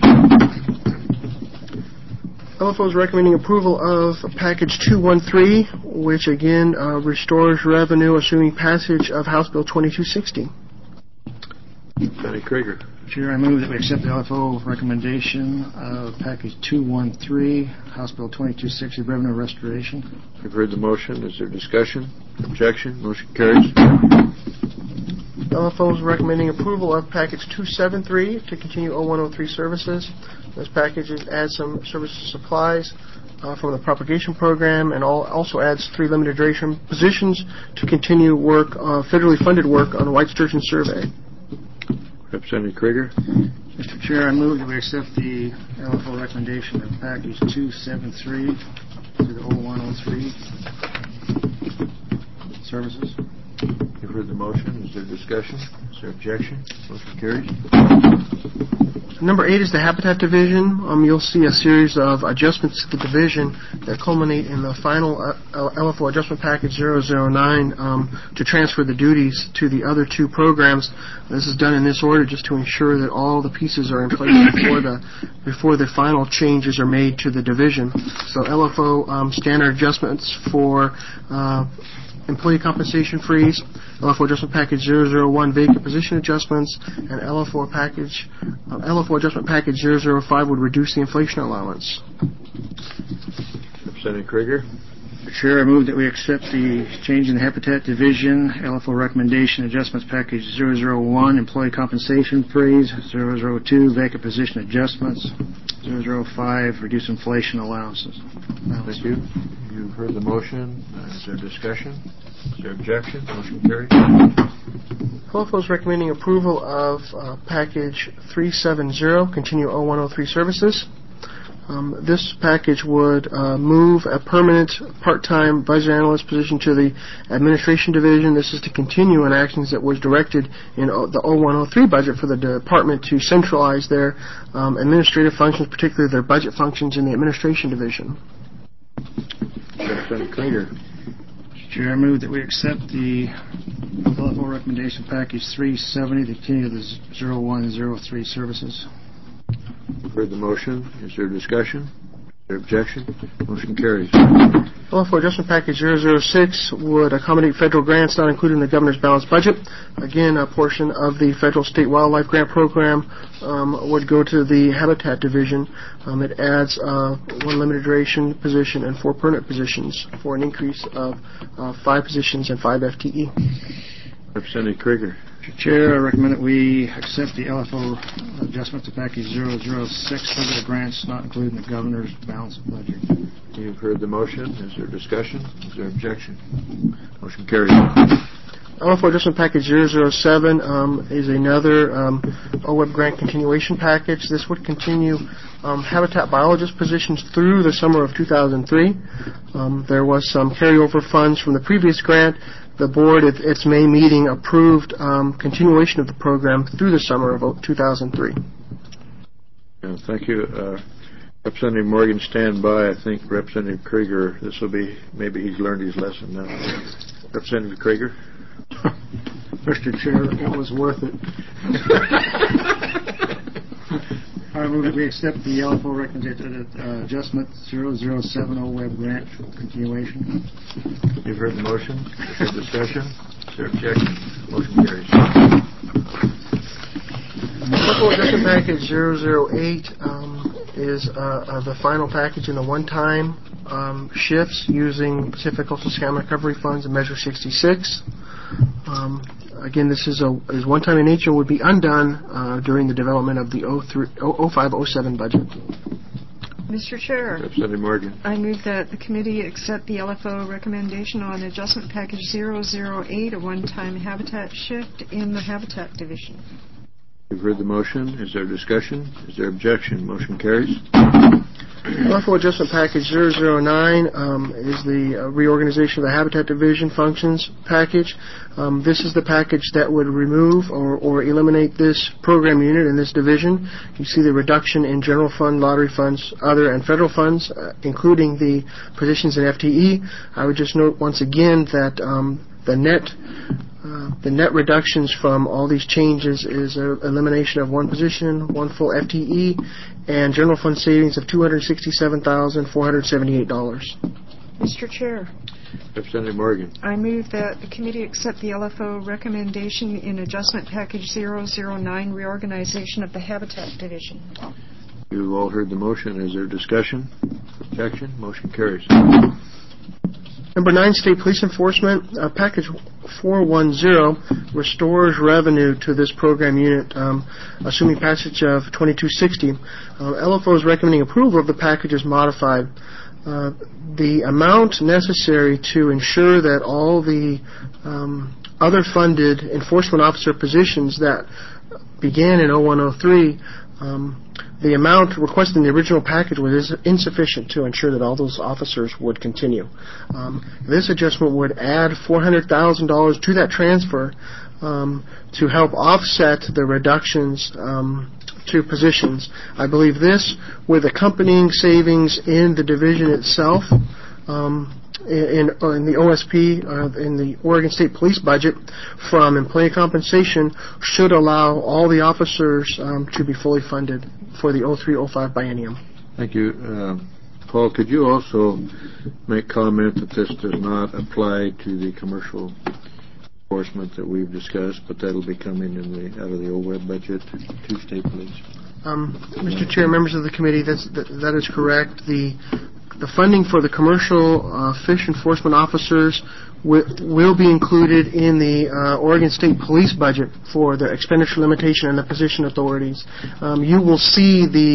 LFO is recommending approval of Package 213, which again restores revenue assuming passage of House Bill 2260. Representative Krieger. Chair, I move that we accept the LFO recommendation of Package 213, House Bill 2260, revenue restoration. You've heard the motion. Is there discussion? Objection? Motion carries. LFO is recommending approval of Package 273 to continue 0103 services. This package adds some services supplies from the propagation program and also adds 3 limited duration positions to continue work, federally funded work on the White Sturgeon survey. Representative Krieger. Mr. Chair, I move that we accept the LFO recommendation of Package 273 to the 0103 services. You've heard the motion. Is there discussion? Is there objection? Motion carries. Number 8 is the Habitat Division. You'll see a series of adjustments to the division that culminate in the final LFO Adjustment Package 009 to transfer the duties to the other 2 programs. This is done in this order just to ensure that all the pieces are in place before the final changes are made to the division. So LFO standard adjustments for employee compensation freeze, LFO Adjustment Package 001 vacant position adjustments, and LFO Adjustment Package 005 would reduce the inflation allowance. Representative Krieger. Mr. Chair, I move that we accept the change in the Habitat Division, LFO Recommendation Adjustments Package 001, Employee Compensation Freeze, 002, Vacant Position Adjustments, 005, reduce inflation allowances. Thank you. You've heard the motion. Is there discussion? Is there objection? Motion carried. LFO is recommending approval of package 370, continue 0103 services. This package would move a permanent part-time budget analyst position to the administration division. This is to continue in actions that was directed in the 0103 budget for the department to centralize their administrative functions, particularly their budget functions in the administration division. Representative Krieger. Mr. Chair, I move that we accept the LFO recommendation package 370 to continue the 0103 services. You've heard the motion. Is there discussion? Is there objection? Motion carries. LFO adjustment package 006 would accommodate federal grants not included in the governor's balanced budget. Again, a portion of the federal state wildlife grant program would go to the Habitat Division. It adds one limited duration position and 4 permanent positions for an increase of 5 positions and 5 FTE. Representative Krieger. Mr. Chair, I recommend that we accept the LFO adjustment to package 006, federal grants not included in the governor's balanced budget. You've heard the motion. Is there discussion? Is there objection? Motion carries. LFO adjustment package 007 is another OWEB grant continuation package. This would continue habitat biologist positions through the summer of 2003. There was some carryover funds from the previous grant. The board, at its May meeting, approved continuation of the program through the summer of 2003. Thank you. Representative Morgan, stand by. I think Representative Krieger, this will be, maybe he's learned his lesson now. Representative Krieger. Mr. Chair, it was worth it. I move that we accept the LFO recommended adjustment 0070 web grant continuation. You've heard the motion. Is there discussion? Is there objection? Motion carries. LFO adjustment package 008 is the final package in the one-time shifts using Pacific Coastal Scam Recovery Funds and Measure 66. Again, this is one-time in nature, would be undone during the development of the 05-07 budget. Mr. Chair, Representative Morgan. I move that the committee accept the LFO recommendation on adjustment package 008, a one-time habitat shift in the Habitat Division. You've heard the motion. Is there discussion? Is there objection? Motion carries. LFO adjustment package 009 is the reorganization of the Habitat Division functions package. This is the package that would remove or eliminate this program unit in this division. You see the reduction in general fund, lottery funds, other and federal funds, including the positions in FTE. I would just note once again that the net reductions from all these changes is an elimination of 1 position, 1 full FTE, and general fund savings of $267,478. Mr. Chair, Representative Morgan. I move that the committee accept the LFO recommendation in adjustment package 009, reorganization of the Habitat Division. You've all heard the motion. Is there discussion? Objection? Motion carries. Number 9, State Police Enforcement. Package 410 restores revenue to this program unit, assuming passage of 2260. LFO is recommending approval of the package as modified. The amount necessary to ensure that all the other funded enforcement officer positions that began in 0103, the amount requested in the original package was insufficient to ensure that all those officers would continue. This adjustment would add $400,000 to that transfer to help offset the reductions to positions. I believe this, with accompanying savings in the division itself, in the OSP, in the Oregon State Police budget from employee compensation, should allow all the officers to be fully funded for the 03-05 biennium. Thank you. Paul, could you also make comment that this does not apply to the commercial enforcement that we've discussed, but that'll be coming out of the OWEB budget to state police? Mr. Chair, members of the committee, that is correct. The funding for the commercial fish enforcement officers will be included in the Oregon State Police budget for the expenditure limitation and the position authorities. You will see the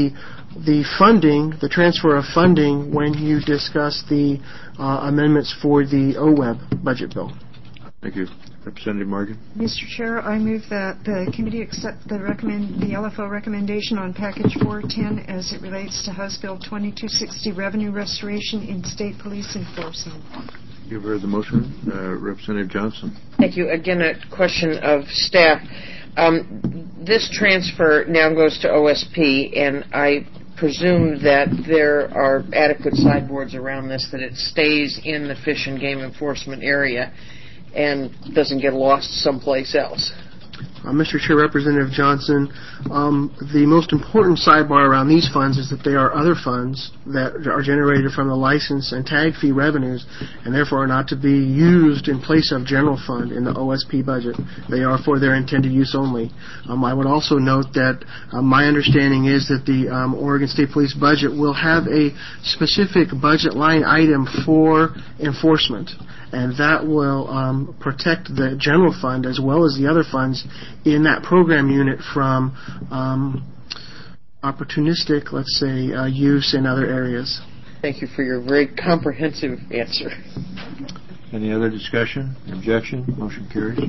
the funding, the transfer of funding, when you discuss the amendments for the OWEB budget bill. Thank you. Representative Morgan. Mr. Chair, I move that the committee accept the LFO recommendation on package 410 as it relates to House Bill 2260 revenue restoration in state police enforcement. You've heard the motion. Representative Johnson. Thank you. Again, a question of staff. This transfer now goes to OSP, and I presume that there are adequate sideboards around this, that it stays in the fish and game enforcement area and doesn't get lost someplace else. Mr. Chair, Representative Johnson, the most important sidebar around these funds is that they are other funds that are generated from the license and tag fee revenues and therefore are not to be used in place of general fund in the OSP budget. They are for their intended use only. I would also note that my understanding is that the Oregon State Police budget will have a specific budget line item for enforcement, and that will protect the general fund as well as the other funds in that program unit from opportunistic, let's say, use in other areas. Thank you for your very comprehensive answer. Any other discussion? Objection? Motion carries.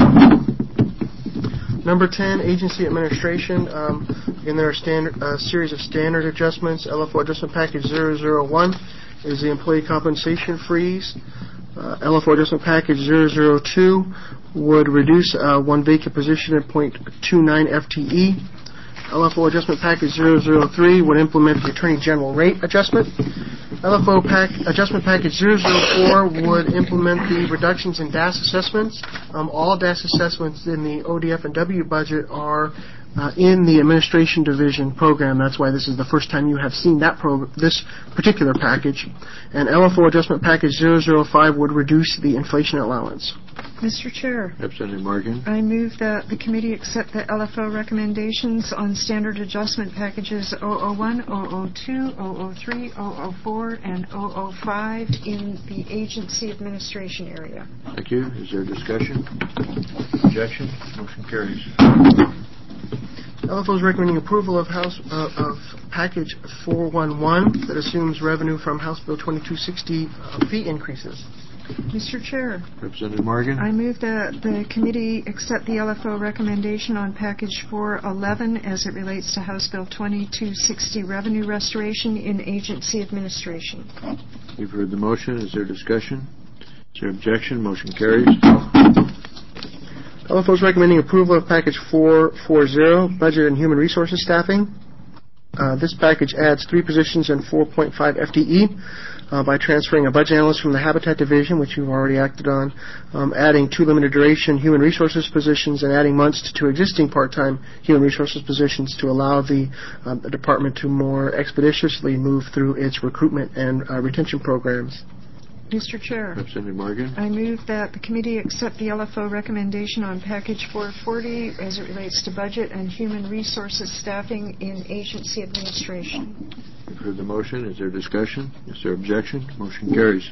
Number 10, agency administration. Again, there are a series of standard adjustments. LFO adjustment package 001 is the employee compensation freeze. LFO adjustment package 002 would reduce one vacant position at .29 FTE. LFO adjustment package 003 would implement the Attorney General rate adjustment. LFO adjustment package 004 would implement the reductions in DAS assessments. All DAS assessments in the ODF and W budget are in the administration division program. That's why this is the first time you have seen this particular package. And LFO adjustment package 005 would reduce the inflation allowance. Mr. Chair, Representative Morgan. I move that the committee accept the LFO recommendations on standard adjustment packages 001, 002, 003, 004, and 005 in the agency administration area. Thank you. Is there discussion? Objection? Motion carries. LFO is recommending approval of package 411 that assumes revenue from House Bill 2260 fee increases. Mr. Chair, Representative Morgan. I move that the committee accept the LFO recommendation on package 411 as it relates to House Bill 2260 revenue restoration in agency administration. You've heard the motion. Is there discussion? Is there objection? Motion carries. LFO is recommending approval of package 440, budget and human resources staffing. This package adds 3 positions and 4.5 FTE by transferring a budget analyst from the Habitat Division, which you've already acted on, adding 2 limited duration human resources positions, and adding months to 2 existing part-time human resources positions to allow the department to more expeditiously move through its recruitment and retention programs. Mr. Chair, Representative Morgan. I move that the committee accept the LFO recommendation on package 440 as it relates to budget and human resources staffing in agency administration. You've heard the motion. Is there discussion? Is there objection? Motion carries.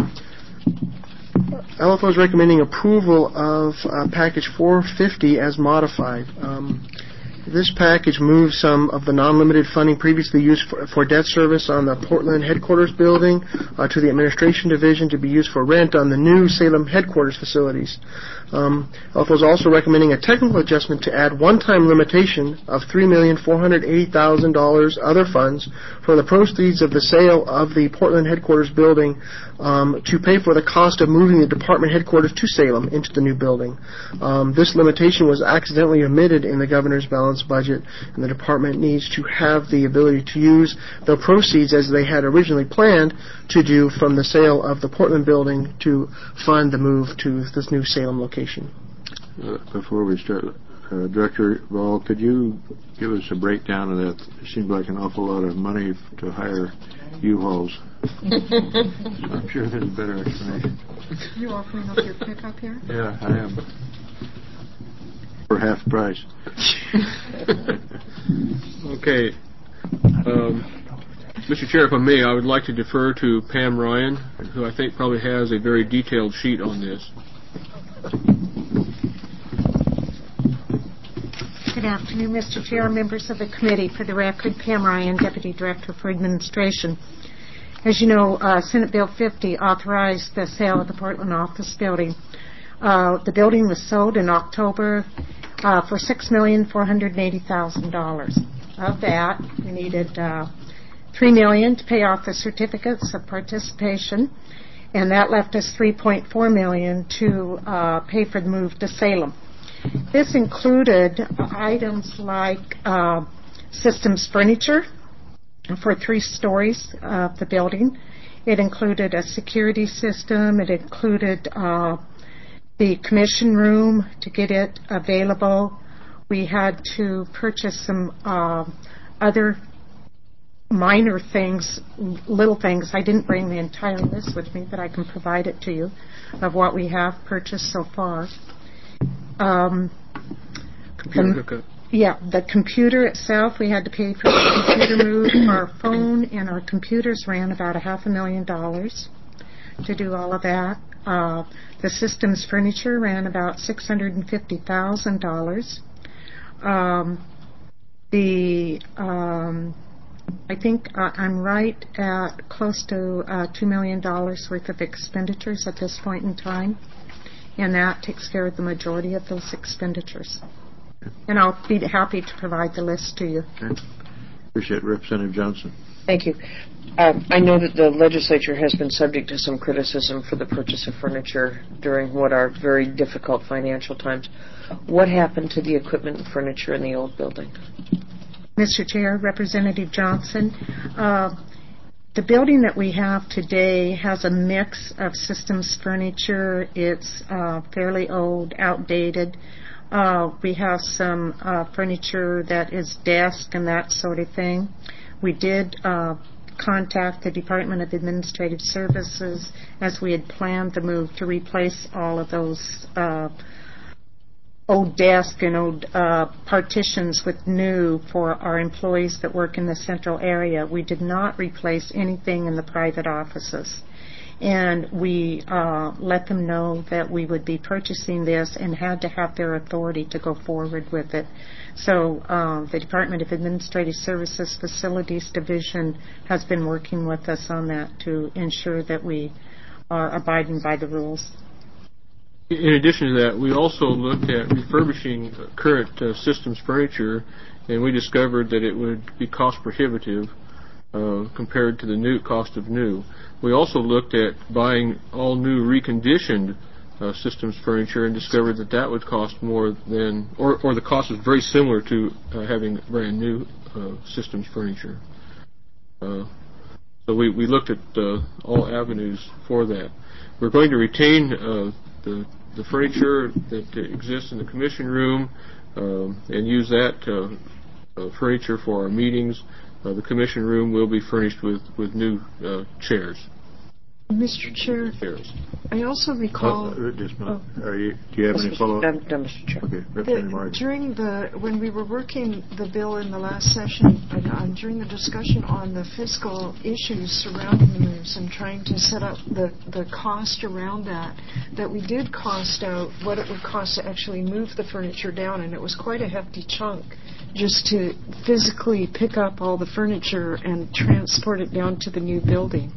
LFO is recommending approval of package 450 as modified. This package moves some of the non-limited funding previously used for debt service on the Portland headquarters building to the administration division to be used for rent on the new Salem headquarters facilities. LFO is also recommending a technical adjustment to add one-time limitation of $3,480,000 other funds for the proceeds of the sale of the Portland headquarters building to pay for the cost of moving the department headquarters to Salem into the new building. This limitation was accidentally omitted in the governor's balanced budget, and the department needs to have the ability to use the proceeds as they had originally planned to do from the sale of the Portland building to fund the move to this new Salem location. Before we start, Director Ball, could you give us a breakdown of that? It seemed like an awful lot of money to hire U-Hauls. I'm sure there's a better explanation. You offering up your pickup here? Yeah, I am. For half price. Okay. Mr. Chair, if I may, I would like to defer to Pam Ryan, who I think probably has a very detailed sheet on this. Good afternoon, Mr. Chair, members of the committee. For the record, Pam Ryan, Deputy Director for Administration. As you know, Senate Bill 50 authorized the sale of the Portland office building. The building was sold in October for $6,480,000. Of that, we needed $3 million to pay off the certificates of participation, and that left us $3.4 million to pay for the move to Salem. This included items like systems furniture for 3 stories of the building. It included a security system. It included the commission room to get it available. We had to purchase some other minor things, little things. I didn't bring the entire list with me, but I can provide it to you of what we have purchased so far. Computer hookup. Yeah, the computer itself, we had to pay for the computer move. Our phone and our computers ran about $500,000 to do all of that. The systems furniture ran about $650,000. I think I'm right at close to $2 million worth of expenditures at this point in time, and that takes care of the majority of those expenditures. And I'll be happy to provide the list to you. Okay. Appreciate it. Representative Johnson. Thank you. I know that the legislature has been subject to some criticism for the purchase of furniture during what are very difficult financial times. What happened to the equipment and furniture in the old building? Mr. Chair, Representative Johnson, the building that we have today has a mix of systems furniture. It's fairly old, outdated. We have some furniture that is desk and that sort of thing. We did contact the Department of Administrative Services as we had planned the move to replace all of those old desks and old partitions with new for our employees that work in the central area. We did not replace anything in the private offices. And we let them know that we would be purchasing this and had to have their authority to go forward with it. So the Department of Administrative Services Facilities Division has been working with us on that to ensure that we are abiding by the rules. In addition to that, we also looked at refurbishing current systems furniture, and we discovered that it would be cost prohibitive compared to the new cost of new. We also looked at buying all new reconditioned systems furniture and discovered that that would cost more than, or the cost was very similar to having brand new systems furniture. So we looked at all avenues for that. We're going to retain the furniture that exists in the commission room and use that furniture for our meetings. The commission room will be furnished with new chairs. Mr. Chair, I also recall... do you have any follow-up? Mr. Chair. Okay, Representative Martin. When we were working the bill in the last session, during the discussion on the fiscal issues surrounding the moves and trying to set up the cost around that we did cost out what it would cost to actually move the furniture down, and it was quite a hefty chunk just to physically pick up all the furniture and transport it down to the new building.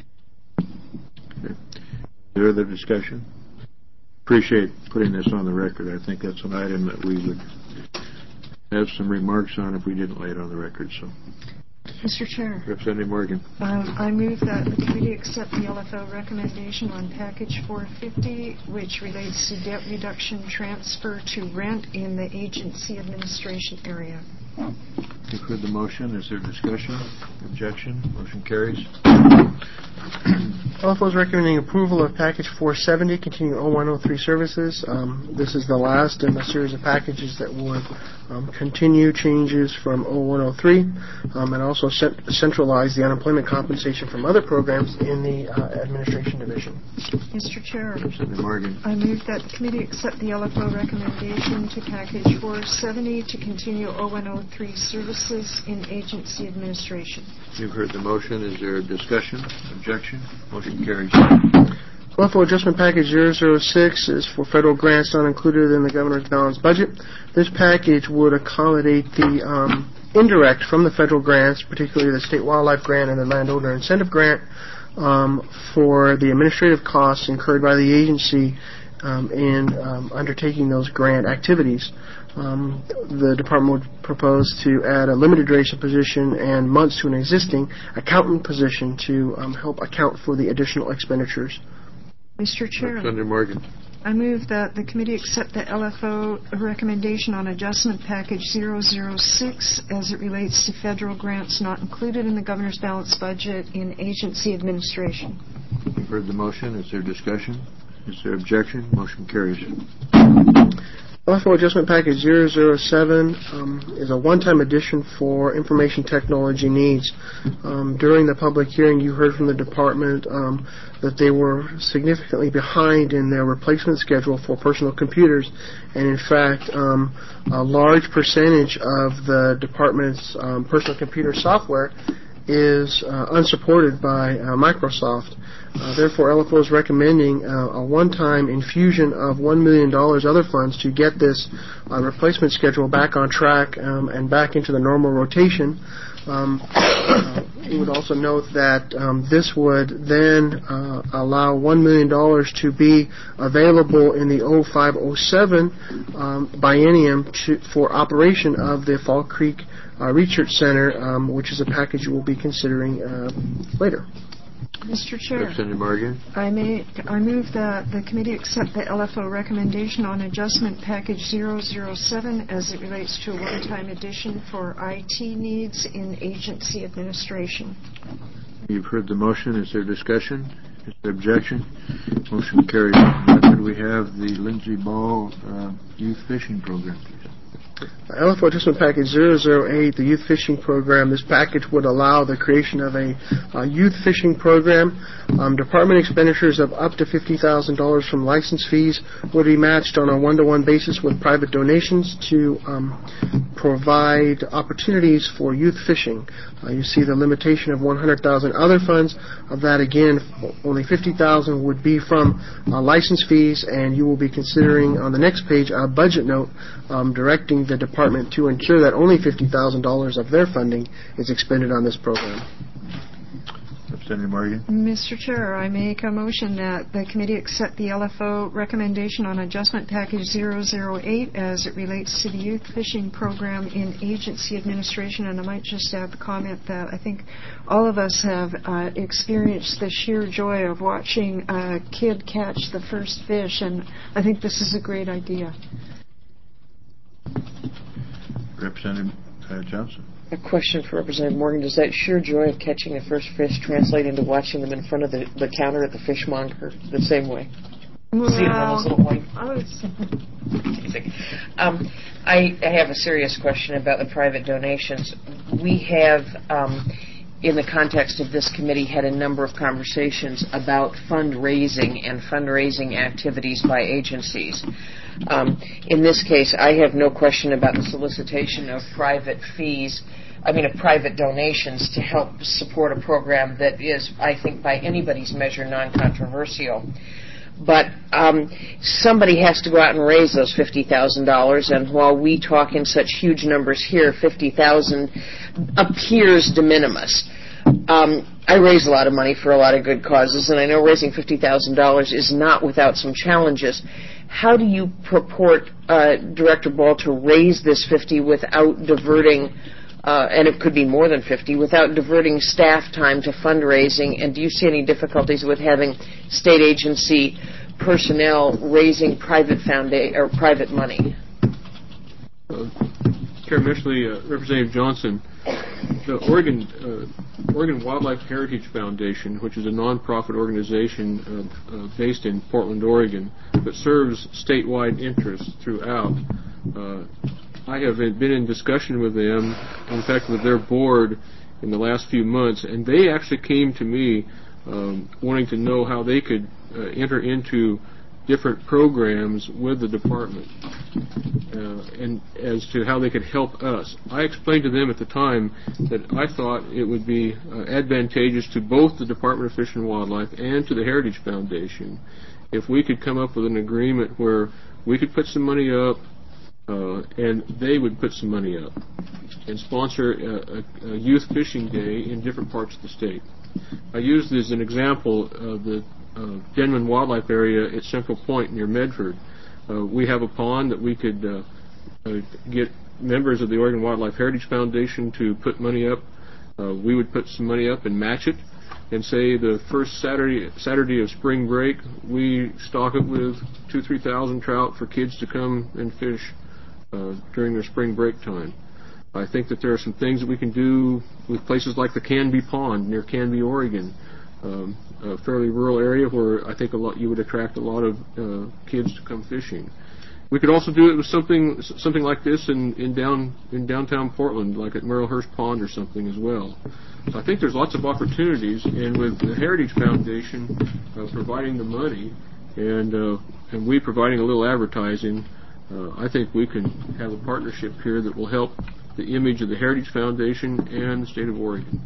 Further discussion? Appreciate putting this on the record. I think that's an item that we would have some remarks on if we didn't lay it on the record. So, Mr. Chair. Representative Morgan. I move that the committee accept the LFO recommendation on package 450, which relates to debt reduction transfer to rent in the agency administration area. You've heard the motion. Is there discussion? Objection? Motion carries. LFO is recommending approval of package 470, continuing 0103 services. This is the last in a series of packages that will continue changes from 0103 and also centralize the unemployment compensation from other programs in the administration division. Mr. Chair, Representative Morgan. I move that the committee accept the LFO recommendation to package 470 to continue 0103 services in agency administration. You've heard the motion. Is there discussion? Objection? Motion carries. LFO Adjustment Package 006 is for federal grants not included in the governor's balanced budget. This package would accommodate the indirect from the federal grants, particularly the State Wildlife Grant and the Landowner Incentive Grant, for the administrative costs incurred by the agency in undertaking those grant activities. The department would propose to add a limited duration position and months to an existing accountant position to help account for the additional expenditures. Mr. Chair, Representative Morgan. I move that the committee accept the LFO recommendation on Adjustment Package 006 as it relates to federal grants not included in the governor's balanced budget in agency administration. You've heard the motion. Is there discussion? Is there objection? Motion carries. LFO Adjustment Package 007 is a one-time addition for information technology needs. During the public hearing, you heard from the department that they were significantly behind in their replacement schedule for personal computers, and in fact, a large percentage of the department's personal computer software is unsupported by Microsoft. Therefore, LFO is recommending a one-time infusion of $1 million other funds to get this replacement schedule back on track and back into the normal rotation. We would also note that this would then allow $1 million to be available in the 05-07 biennium for operation of the Fall Creek Research Center, which is a package we'll be considering later. Mr. Chair, Representative Morgan. I move that the committee accept the LFO recommendation on Adjustment Package 007 as it relates to a one-time addition for IT needs in agency administration. You've heard the motion. Is there discussion? Is there objection? Motion carries. Could we have the Lindsay Ball Youth Fishing Program, please? LFO Adjustment Package 008, the Youth Fishing Program. This package would allow the creation of a youth fishing program. Department expenditures of up to $50,000 from license fees would be matched on a one-to-one basis with private donations to provide opportunities for youth fishing. You see the limitation of 100,000 other funds. Of that, again, only 50,000 would be from license fees, and you will be considering on the next page a budget note directing the department to ensure that only $50,000 of their funding is expended on this program. Representative Morgan. Mr. Chair, I make a motion that the committee accept the LFO recommendation on Adjustment Package 008 as it relates to the youth fishing program in agency administration. And I might just add the comment that I think all of us have experienced the sheer joy of watching a kid catch the first fish, and I think this is a great idea. Representative Johnson. A question for Representative Morgan. Does that sheer joy of catching a first fish translate into watching them in front of the counter at the fishmonger the same way? Well, see them on those little white... I have a serious question about the private donations. We have, in the context of this committee, had a number of conversations about fundraising and fundraising activities by agencies. In this case, I have no question about the solicitation of private donations to help support a program that is, I think, by anybody's measure, non-controversial. But somebody has to go out and raise those $50,000, and while we talk in such huge numbers here, $50,000 appears de minimis. I raise a lot of money for a lot of good causes, and I know raising $50,000 is not without some challenges. How do you purport, Director Ball, to raise this 50 without diverting, and it could be more than 50, without diverting staff time to fundraising? And do you see any difficulties with having state agency personnel raising private money? Chairman Ashley, Representative Johnson, the Oregon Wildlife Heritage Foundation, which is a nonprofit organization based in Portland, Oregon, that serves statewide interests throughout. I have been in discussion with them, in fact with their board, in the last few months, and they actually came to me wanting to know how they could enter into different programs with the department and as to how they could help us. I explained to them at the time that I thought it would be advantageous to both the Department of Fish and Wildlife and to the Heritage Foundation if we could come up with an agreement where we could put some money up and they would put some money up and sponsor a youth fishing day in different parts of the state. I used as an example the Denman Wildlife Area at Central Point near Medford. We have a pond that we could get members of the Oregon Wildlife Heritage Foundation to put money up. We would put some money up and match it, and say the first Saturday of spring break, we stock it with 2,000-3,000 trout for kids to come and fish during their spring break time. I think that there are some things that we can do with places like the Canby Pond near Canby, Oregon, a fairly rural area where I think you would attract a lot of kids to come fishing. We could also do it with something like this in downtown Portland, like at Merrillhurst Pond or something as well. So I think there's lots of opportunities, and with the Heritage Foundation providing the money and we providing a little advertising, I think we can have a partnership here that will help the image of the Heritage Foundation and the state of Oregon.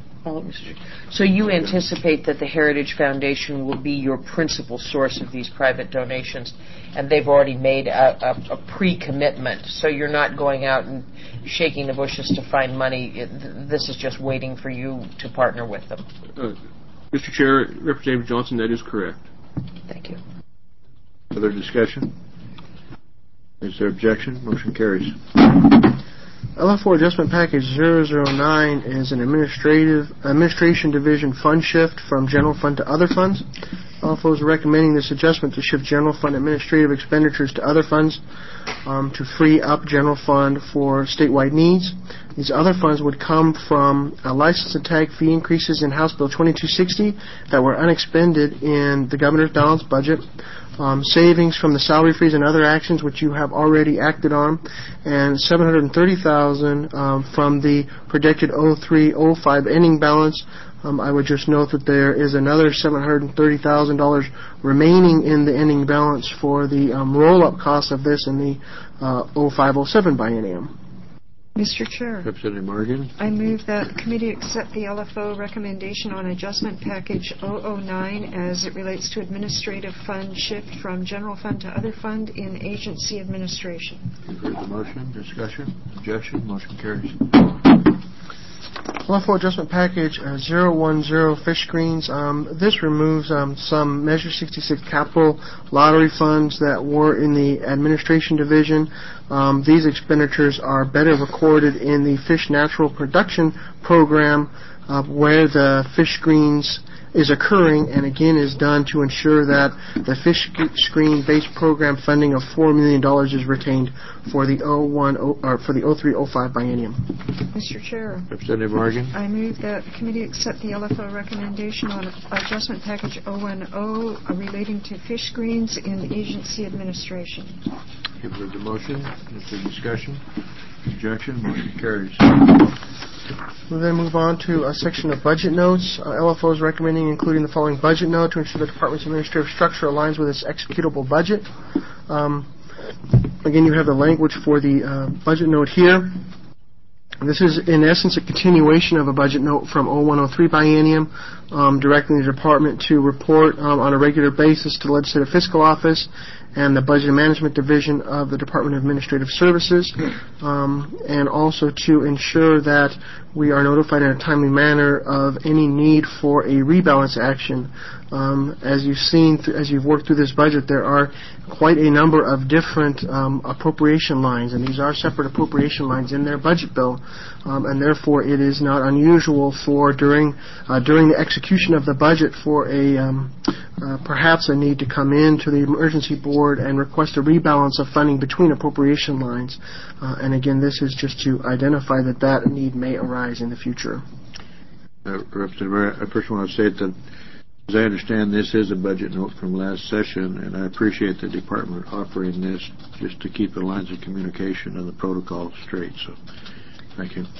So you anticipate that the Heritage Foundation will be your principal source of these private donations, and they've already made a pre-commitment, so you're not going out and shaking the bushes to find money. This is just waiting for you to partner with them. Mr. Chair, Representative Johnson, that is correct. Thank you. Further discussion? Is there objection? Motion carries. LFO Adjustment Package 009 is an Administration Division fund shift from general fund to other funds. LFO is recommending this adjustment to shift general fund administrative expenditures to other funds to free up general fund for statewide needs. These other funds would come from license and tag fee increases in House Bill 2260 that were unexpended in the Governor's balanced budget, savings from the salary freeze and other actions which you have already acted on, and $730,000 from the projected 03-05 ending balance. I would just note that there is another $730,000 remaining in the ending balance for the roll-up costs of this in the 05-07 biennium. Mr. Chair, Representative Morgan. I move that the committee accept the LFO recommendation on Adjustment Package 009 as it relates to administrative fund shift from general fund to other fund in agency administration. You've heard the motion. Discussion? Objection? Motion carries. LFO Adjustment Package 010 Fish Screens. This removes some Measure 66 capital lottery funds that were in the Administration Division. These expenditures are better recorded in the Fish Natural Production Program where the fish screens is occurring, and again is done to ensure that the fish screen based program funding of $4 million is retained for the 03-05 biennium. Mr. Chair, Representative Morgan. I move that the committee accept the LFO recommendation on Adjustment Package 010 relating to fish screens in agency administration. You've heard the motion. Is there discussion? Objection? Motion carries. We'll then move on to a section of budget notes. LFO is recommending including the following budget note to ensure the Department's administrative structure aligns with its executable budget. Again, you have the language for the budget note here. This is, in essence, a continuation of a budget note from 01-03 biennium, directing the Department to report on a regular basis to the Legislative Fiscal Office and the Budget and Management Division of the Department of Administrative Services, and also to ensure that we are notified in a timely manner of any need for a rebalance action. As you've seen, as you've worked through this budget, there are quite a number of different appropriation lines, and these are separate appropriation lines in their budget bill, and therefore it is not unusual for during the execution of the budget for perhaps a need to come in to the emergency board and request a rebalance of funding between appropriation lines. And again, this is just to identify that need may arise in the future. Representative, I first want to say that, as I understand, this is a budget note from last session, and I appreciate the department offering this just to keep the lines of communication and the protocol straight. So, thank you.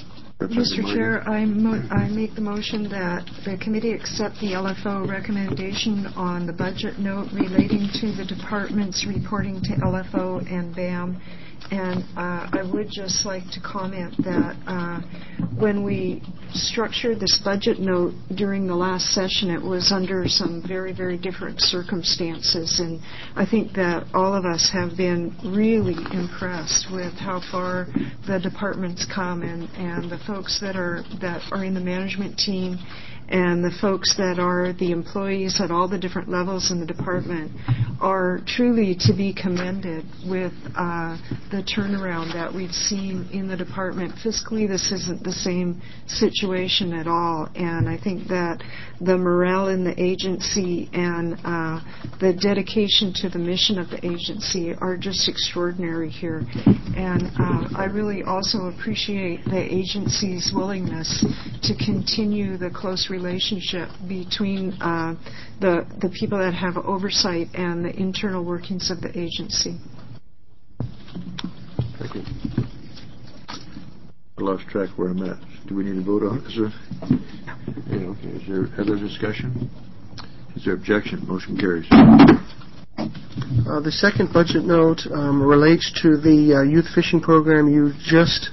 Mr. Chair, I make the motion that the committee accept the LFO recommendation on the budget note relating to the departments reporting to LFO and BAM. And I would just like to comment that when we structured this budget note during the last session, it was under some very, very different circumstances. And I think that all of us have been really impressed with how far the departments come and the folks that are in the management team and the folks that are the employees at all the different levels in the department are truly to be commended with the turnaround that we've seen in the department. Fiscally, this isn't the same situation at all, and I think that the morale in the agency and the dedication to the mission of the agency are just extraordinary here. And I really also appreciate the agency's willingness to continue the close relationship between the people that have oversight and the internal workings of the agency. Thank you. I lost track where I'm at. Do we need to vote on it, sir? Yeah, okay. Is there other discussion? Is there objection? Motion carries. The second budget note relates to the youth fishing program you just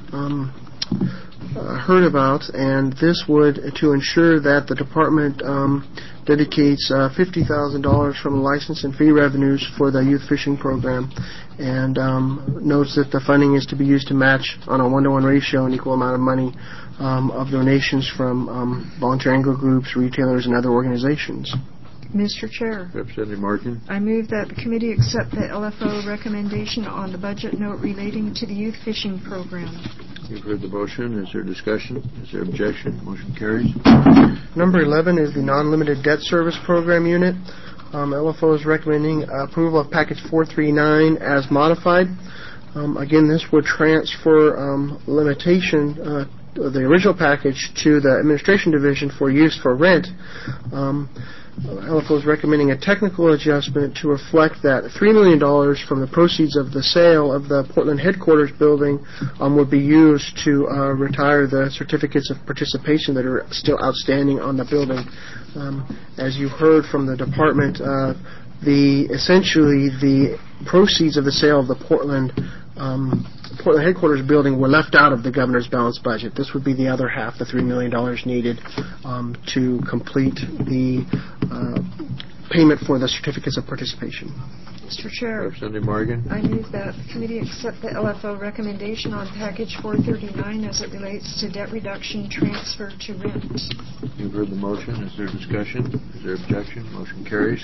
heard about, and this would to ensure that the department dedicates $50,000 from license and fee revenues for the youth fishing program, and notes that the funding is to be used to match on a 1-to-1 ratio an equal amount of money of donations from volunteer angler groups, retailers, and other organizations. Mr. Chair, Representative Markin. I move that the committee accept the LFO recommendation on the budget note relating to the youth fishing program. You've heard the motion. Is there discussion? Is there objection? Motion carries. Number 11 is the non-limited debt service program unit. LFO is recommending approval of package 439 as modified. Again, this would transfer limitation, the original package, to the administration division for use for rent. LFO is recommending a technical adjustment to reflect that $3 million from the proceeds of the sale of the Portland headquarters building would be used to retire the certificates of participation that are still outstanding on the building. As you heard from the department, essentially the proceeds of the sale of the Portland headquarters building were left out of the governor's balanced budget. This would be the other half, the $3 million needed to complete the payment for the certificates of participation. Mr. Chair, Representative Morgan. I move that the committee accept the LFO recommendation on package 439 as it relates to debt reduction transfer to rent. You've heard the motion. Is there discussion? Is there objection? Motion carries.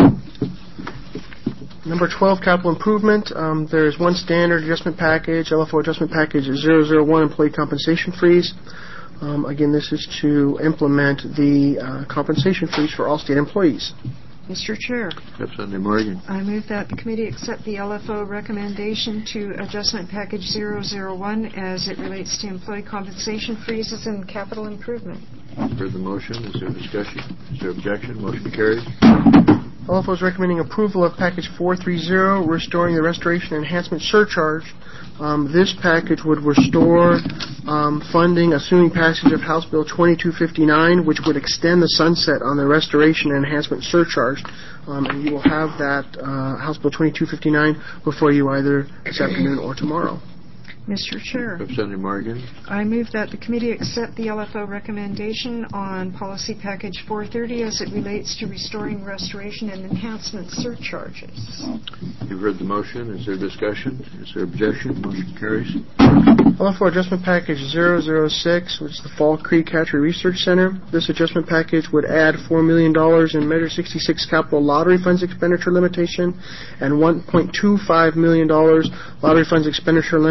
Number 12, capital improvement. There is one standard adjustment package, LFO adjustment package 001, employee compensation freeze. Again, this is to implement the compensation freeze for all state employees. Mr. Chair, Representative Morgan. I move that the committee accept the LFO recommendation to adjustment package 001 as it relates to employee compensation freezes and capital improvement. You've heard the motion. Is there discussion? Is there objection? Motion carries. LFO is recommending approval of package 430, restoring the restoration enhancement surcharge. This package would restore funding, assuming passage of House Bill 2259, which would extend the sunset on the restoration and enhancement surcharge. And you will have that House Bill 2259 before you either this afternoon or tomorrow. Mr. Chair, Representative Morgan. I move that the committee accept the LFO recommendation on policy package 430 as it relates to restoring restoration and enhancement surcharges. You've heard the motion. Is there discussion? Is there objection? Motion carries. LFO adjustment package 006, which is the Fall Creek Hatchery Research Center. This adjustment package would add $4 million in Measure 66 capital lottery funds expenditure limitation and $1.25 million lottery funds expenditure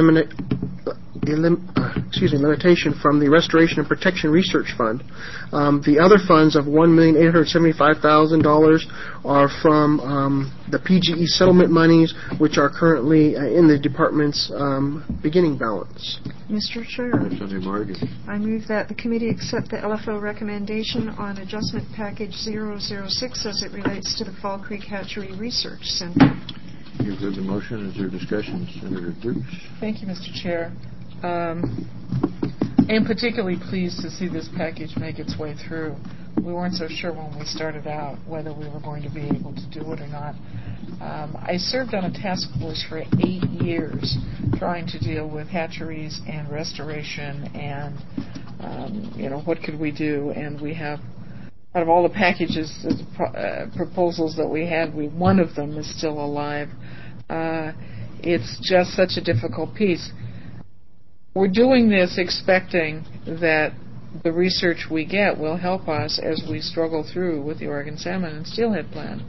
limitation from the Restoration and Protection Research Fund. The other funds of $1,875,000 are from the PGE settlement monies, which are currently in the department's beginning balance. Mr. Chair, Representative Morgan. I move that the committee accept the LFO recommendation on adjustment package 006 as it relates to the Fall Creek Hatchery Research Center. You've heard the motion. Is there discussion? Senator Dukes. Thank you, Mr. Chair. am particularly pleased to see this package make its way through. We weren't so sure when we started out whether we were going to be able to do it or not. I served on a task force for 8 years trying to deal with hatcheries and restoration and, what could we do? And we have, out of all the packages, proposals that we had, one of them is still alive. It's just such a difficult piece. We're doing this expecting that the research we get will help us as we struggle through with the Oregon Salmon and Steelhead Plan.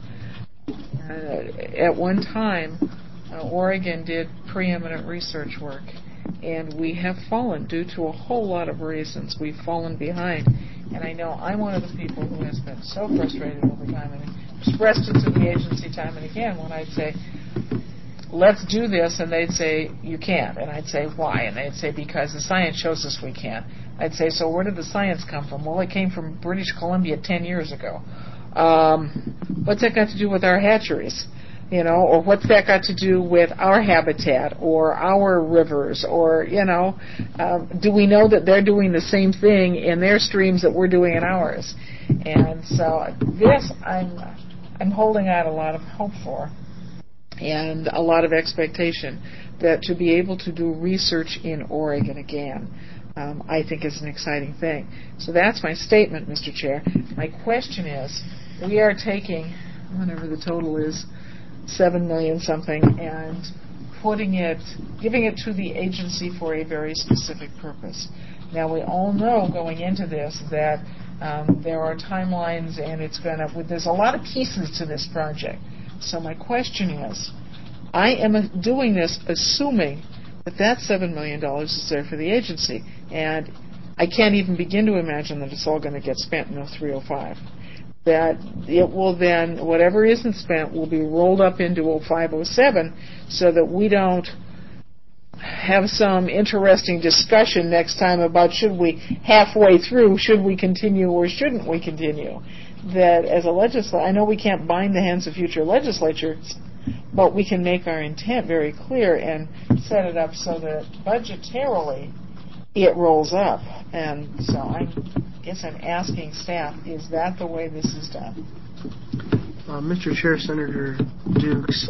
At one time, Oregon did preeminent research work, and we have fallen due to a whole lot of reasons. We've fallen behind, and I know I'm one of the people who has been so frustrated over time and expressed it to the agency time and again when I'd say, let's do this, and they'd say, you can't. And I'd say, why? And they'd say, because the science shows us we can't. I'd say, so where did the science come from? Well, it came from British Columbia 10 years ago. What's that got to do with our hatcheries? Or what's that got to do with our habitat or our rivers? Or, do we know that they're doing the same thing in their streams that we're doing in ours? And so this I'm holding out a lot of hope for, and a lot of expectation that to be able to do research in Oregon again, I think is an exciting thing. So that's my statement, Mr. Chair. My question is, we are taking, whatever the total is, $7 million something, and giving it to the agency for a very specific purpose. Now, we all know going into this that there are timelines, and there's a lot of pieces to this project. So my question is, I am doing this assuming that $7 million is there for the agency, and I can't even begin to imagine that it's all going to get spent in 0305. That it will then, whatever isn't spent, will be rolled up into 0507, so that we don't have some interesting discussion next time about should we continue or shouldn't we continue. That as a legislature, I know we can't bind the hands of future legislatures, but we can make our intent very clear and set it up so that budgetarily it rolls up. And so I guess I'm asking staff, is that the way this is done? Mr. Chair, Senator Dukes,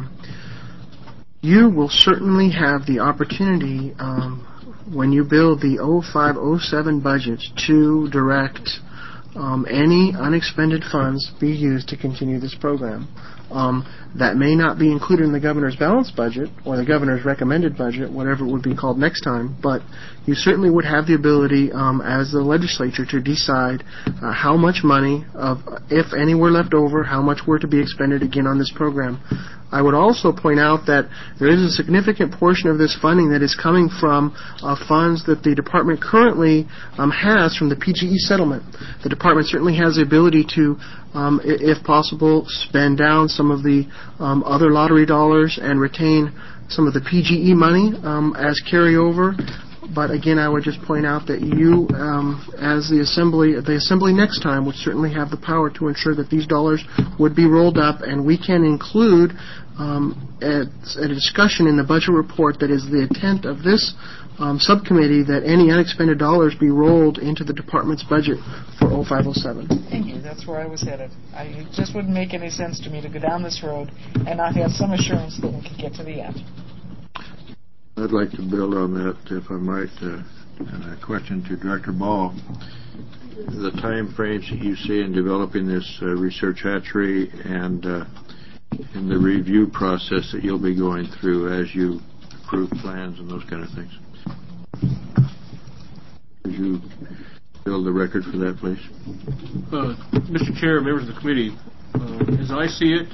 you will certainly have the opportunity when you build the 05-07 budget to direct any unexpended funds be used to continue this program. That may not be included in the governor's balanced budget or the governor's recommended budget, whatever it would be called next time, but you certainly would have the ability as the legislature to decide how much money, if any were left over, how much were to be expended again on this program. I would also point out that there is a significant portion of this funding that is coming from funds that the department currently has from the PGE settlement. The department certainly has the ability to, if possible, spend down some of the other lottery dollars and retain some of the PGE money as carryover. But again, I would just point out that you, as the assembly next time, would certainly have the power to ensure that these dollars would be rolled up, and we can include a discussion in the budget report that is the intent of this subcommittee that any unexpended dollars be rolled into the department's budget for 05-07. Thank you. That's where I was headed. It just wouldn't make any sense to me to go down this road and not have some assurance that we could get to the end. I'd like to build on that, if I might, and a question to Director Ball. The time frames that you see in developing this research hatchery and in the review process that you'll be going through as you approve plans and those kind of things. Could you build the record for that, please? Mr. Chair, members of the committee, as I see it,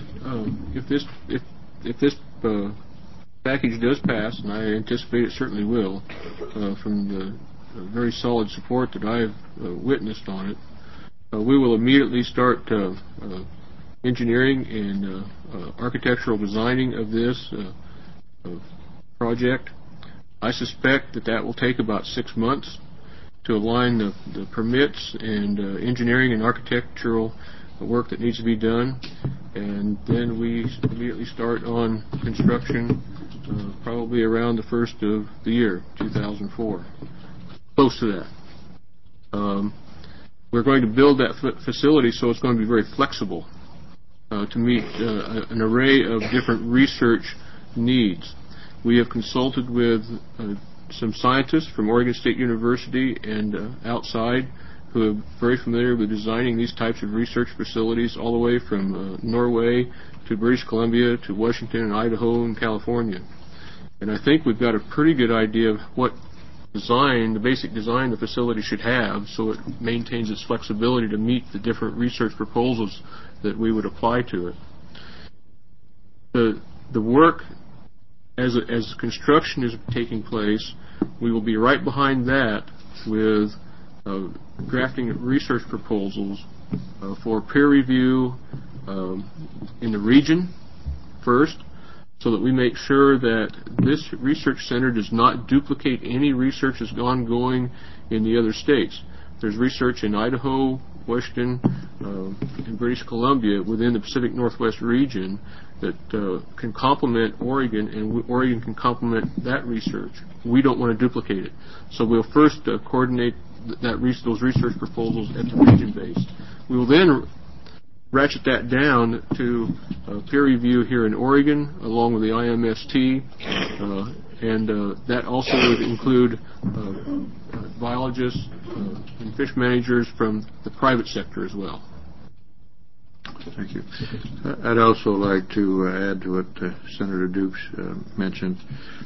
if this package does pass, and I anticipate it certainly will, from the very solid support that I've witnessed on it, we will immediately start engineering and architectural designing of this project. I suspect that will take about 6 months to align the permits and engineering and architectural work that needs to be done, and then we immediately start on construction probably around the first of the year, 2004. close to that. We're going to build that facility so it's going to be very flexible to meet an array of different research needs. We have consulted with some scientists from Oregon State University and outside who are very familiar with designing these types of research facilities all the way from Norway to British Columbia to Washington and Idaho and California. And I think we've got a pretty good idea of what the basic design the facility should have so it maintains its flexibility to meet the different research proposals that we would apply to it. The work as construction is taking place, we will be right behind that with drafting research proposals for peer review in the region first, so that we make sure that this research center does not duplicate any research that's ongoing in the other states. There's research in Idaho, Washington, and British Columbia within the Pacific Northwest region that can complement Oregon, and Oregon can complement that research. We don't want to duplicate it. So we'll first coordinate those research proposals at the region base. We will then ratchet that down to peer review here in Oregon, along with the IMST, and that also would include biologists and fish managers from the private sector as well. Thank you. I'd also like to add to what Senator Dukes mentioned.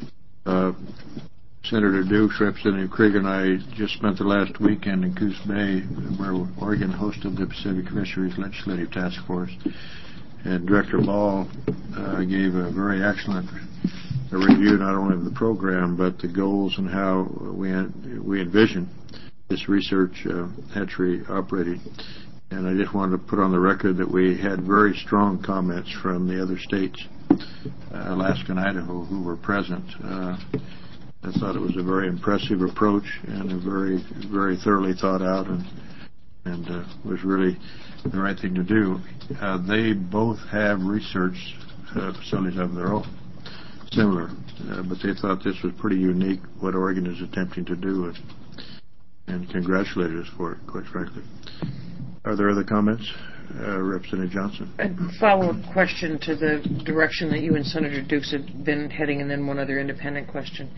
Senator Dukes, Representative Krieger, and I just spent the last weekend in Coos Bay, where Oregon hosted the Pacific Fisheries Legislative Task Force. And Director Ball gave a very excellent review not only of the program, but the goals and how we envision this research hatchery operating. And I just wanted to put on the record that we had very strong comments from the other states, Alaska and Idaho, who were present. I thought it was a very impressive approach and a very, very thoroughly thought out and was really the right thing to do. They both have research facilities of their own, similar, but they thought this was pretty unique, what Oregon is attempting to do, and congratulated us for it, quite frankly. Are there other comments? Representative Johnson. A follow-up question to the direction that you and Senator Dukes have been heading, and then one other independent question.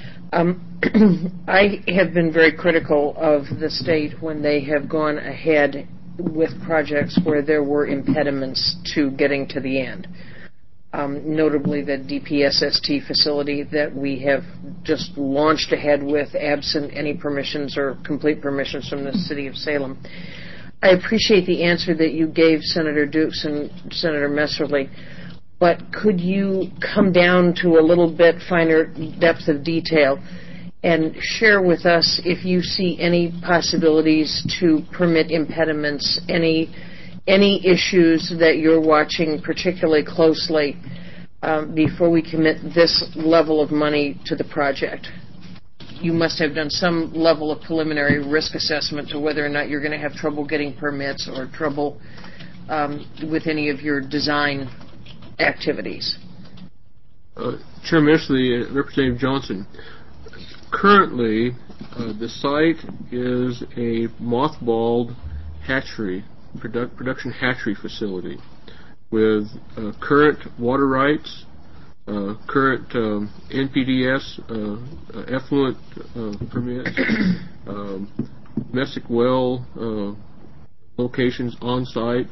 I have been very critical of the state when they have gone ahead with projects where there were impediments to getting to the end. Notably the DPSST facility that we have just launched ahead with, absent any permissions or complete permissions from the City of Salem. I appreciate the answer that you gave Senator Dukes and Senator Messerly, but could you come down to a little bit finer depth of detail and share with us if you see any possibilities to permit impediments, any issues that you're watching particularly closely before we commit this level of money to the project? You must have done some level of preliminary risk assessment to whether or not you're going to have trouble getting permits or trouble with any of your design activities. Chair Messerly, Representative Johnson, currently the site is a mothballed hatchery, production hatchery facility with current water rights, current NPDES effluent permits, domestic well locations on site.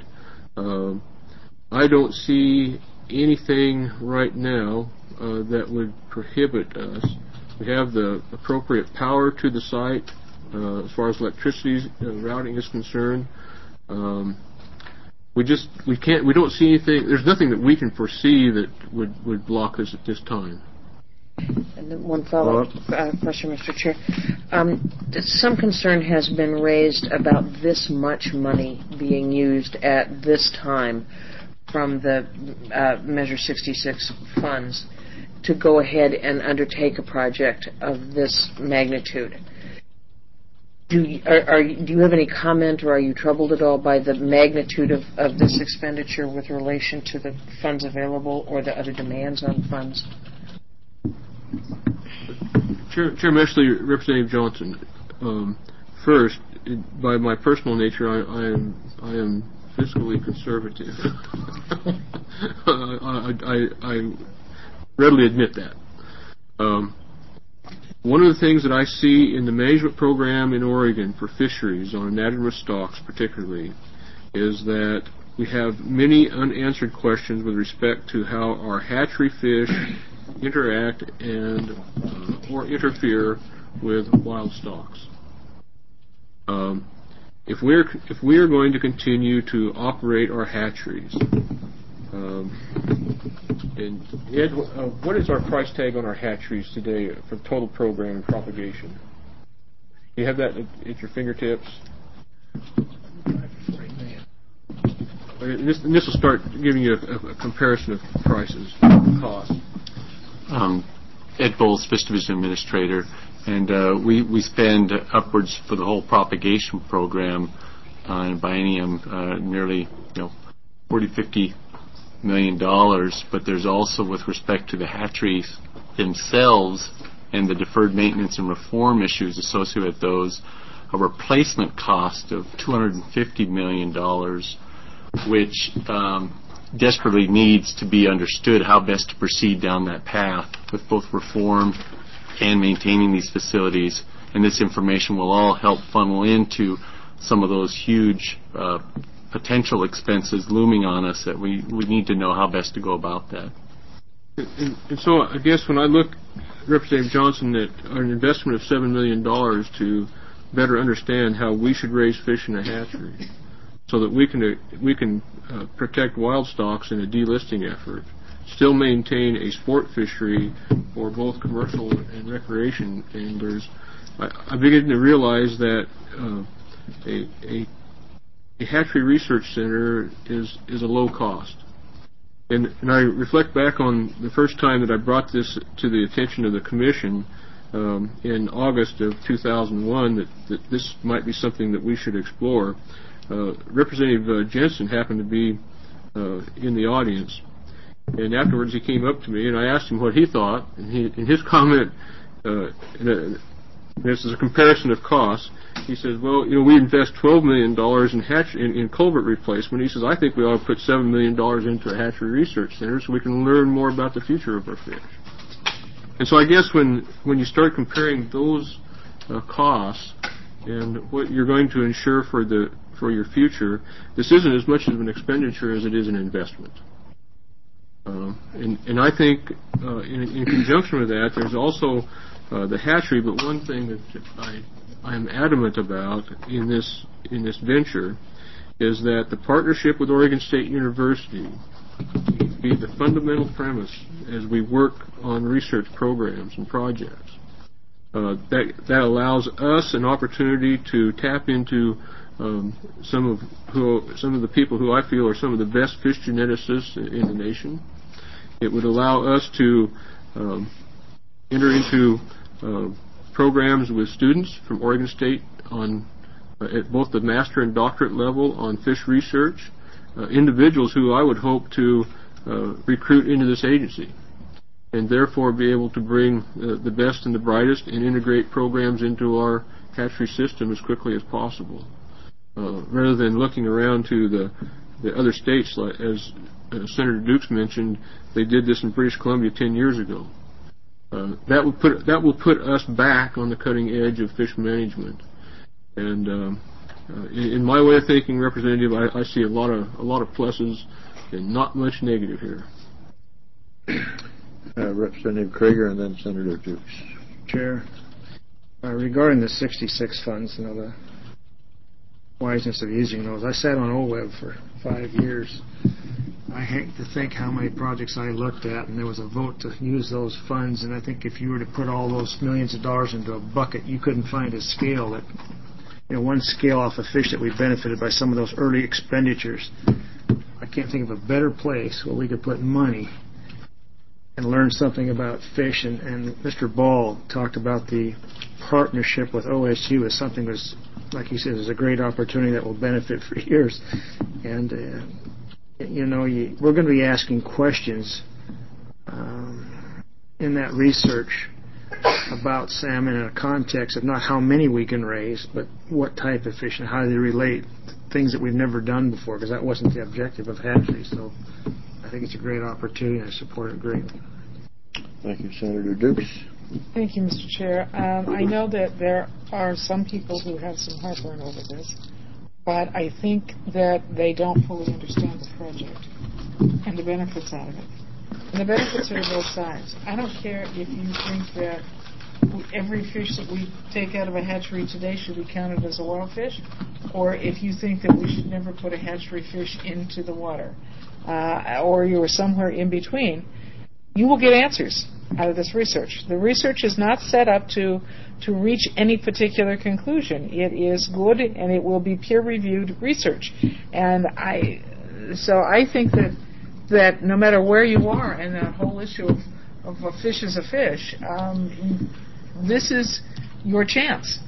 I don't see anything right now that would prohibit us. We have the appropriate power to the site as far as electricity routing is concerned. We don't see anything. There's nothing that we can foresee that would block us at this time. And then one follow-up question, Mr. Chair. Some concern has been raised about this much money being used at this time from the Measure 66 funds to go ahead and undertake a project of this magnitude. Do you have any comment, or are you troubled at all by the magnitude of this expenditure with relation to the funds available or the other demands on funds? Chair Messerly, Representative Johnson, first, by my personal nature, I am fiscally conservative. I readily admit that. One of the things that I see in the management program in Oregon for fisheries, on anadromous stocks particularly, is that we have many unanswered questions with respect to how our hatchery fish interact and or interfere with wild stocks. If we are going to continue to operate our hatcheries, and Ed, what is our price tag on our hatcheries today for the total program and propagation? Do you have that at your fingertips? This will start giving you a comparison of prices, costs. Ed Bowles, Fish Division Administrator, and we spend upwards for the whole propagation program in biennium nearly $40-50 million. But there's also, with respect to the hatcheries themselves and the deferred maintenance and reform issues associated with those, a replacement cost of $250 million, which desperately needs to be understood how best to proceed down that path with both reform and maintaining these facilities. And this information will all help funnel into some of those huge potential expenses looming on us that we need to know how best to go about that. And so I guess when I look, Representative Johnson, at an investment of $7 million to better understand how we should raise fish in a hatchery, so that we can protect wild stocks in a delisting effort, still maintain a sport fishery for both commercial and recreation anglers, I begin to realize that a hatchery research center is a low cost. And I reflect back on the first time that I brought this to the attention of the Commission in August of 2001, that this might be something that we should explore. Representative Jensen happened to be in the audience, and afterwards he came up to me and I asked him what he thought, and in his comment, this is a comparison of costs, he says, well, we invest $12 million in culvert replacement. He says, I think we ought to put $7 million into a hatchery research center so we can learn more about the future of our fish. And so I guess when you start comparing those costs and what you're going to ensure for your future, this isn't as much of an expenditure as it is an investment. And I think in conjunction with that, there's also the hatchery. But one thing that I'm adamant about in this venture is that the partnership with Oregon State University be the fundamental premise as we work on research programs and projects. That allows us an opportunity to tap into some of the people who I feel are some of the best fish geneticists in the nation. It would allow us to enter into programs with students from Oregon State at both the master and doctorate level on fish research, individuals who I would hope to recruit into this agency, and therefore be able to bring the best and the brightest and integrate programs into our hatchery system as quickly as possible, rather than looking around to the other states. Like, as Senator Dukes mentioned, they did this in British Columbia 10 years ago. That will put us back on the cutting edge of fish management. And in my way of thinking, Representative, I see a lot of pluses and not much negative here. Representative Krager and then Senator Dukes. Chair, regarding the 66 funds, the wiseness of using those. I sat on OWEB for 5 years. I hate to think how many projects I looked at, and there was a vote to use those funds, and I think if you were to put all those millions of dollars into a bucket, you couldn't find a scale that, one scale off a fish that we benefited by some of those early expenditures. I can't think of a better place where we could put money and learn something about fish. And Mr. Ball talked about the partnership with OSU as something that's, like he said, is a great opportunity that will benefit for years. And we're going to be asking questions in that research about salmon in a context of not how many we can raise, but what type of fish and how they relate to things that we've never done before, because that wasn't the objective of hatchery. So I think it's a great opportunity. I support it greatly. Thank you, Senator Dukes. Thank you, Mr. Chair. I know that there are some people who have some heartburn over this, but I think that they don't fully understand the project and the benefits out of it. And the benefits are to both sides. I don't care if you think that every fish that we take out of a hatchery today should be counted as a wild fish, or if you think that we should never put a hatchery fish into the water, or you are somewhere in between. You will get answers out of this research. The research is not set up to reach any particular conclusion. It is good, and it will be peer-reviewed research. And so I think that no matter where you are in that whole issue of a fish is a fish, this is your chance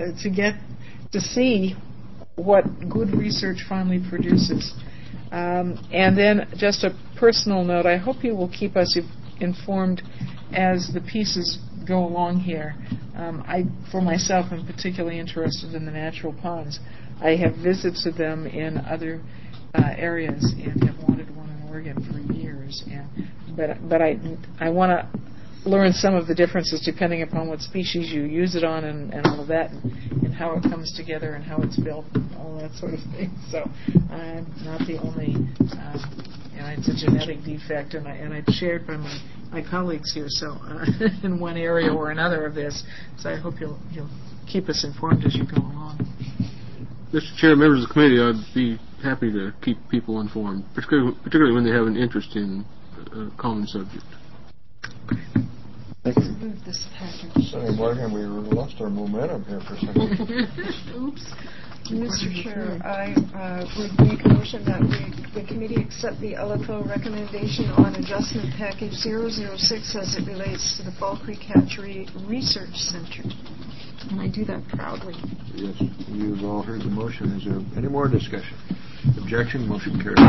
to see what good research finally produces. And then just a personal note, I hope you will keep us informed as the pieces go along here. I, for myself, am particularly interested in the natural ponds. I have visited them in other areas and have wanted one in Oregon for years. But I want to learn some of the differences depending upon what species you use it on and all of that, and how it comes together and how it's built and all that sort of thing. So I'm not the only, it's a genetic defect, and it's shared by my colleagues here, so in one area or another of this. So I hope you'll keep us informed as you go along. Mr. Chair, members of the committee, I'd be happy to keep people informed, particularly when they have an interest in a common subject. Thank you. Move this package. Senator Morgan, we lost our momentum here for a second. Oops. Mr. Chair, I would make a motion that the committee accept the LFO recommendation on adjustment package 006 as it relates to the Fall Creek Hatchery Research Center. And I do that proudly. Yes, you've all heard the motion. Is there any more discussion? Objection, motion carries.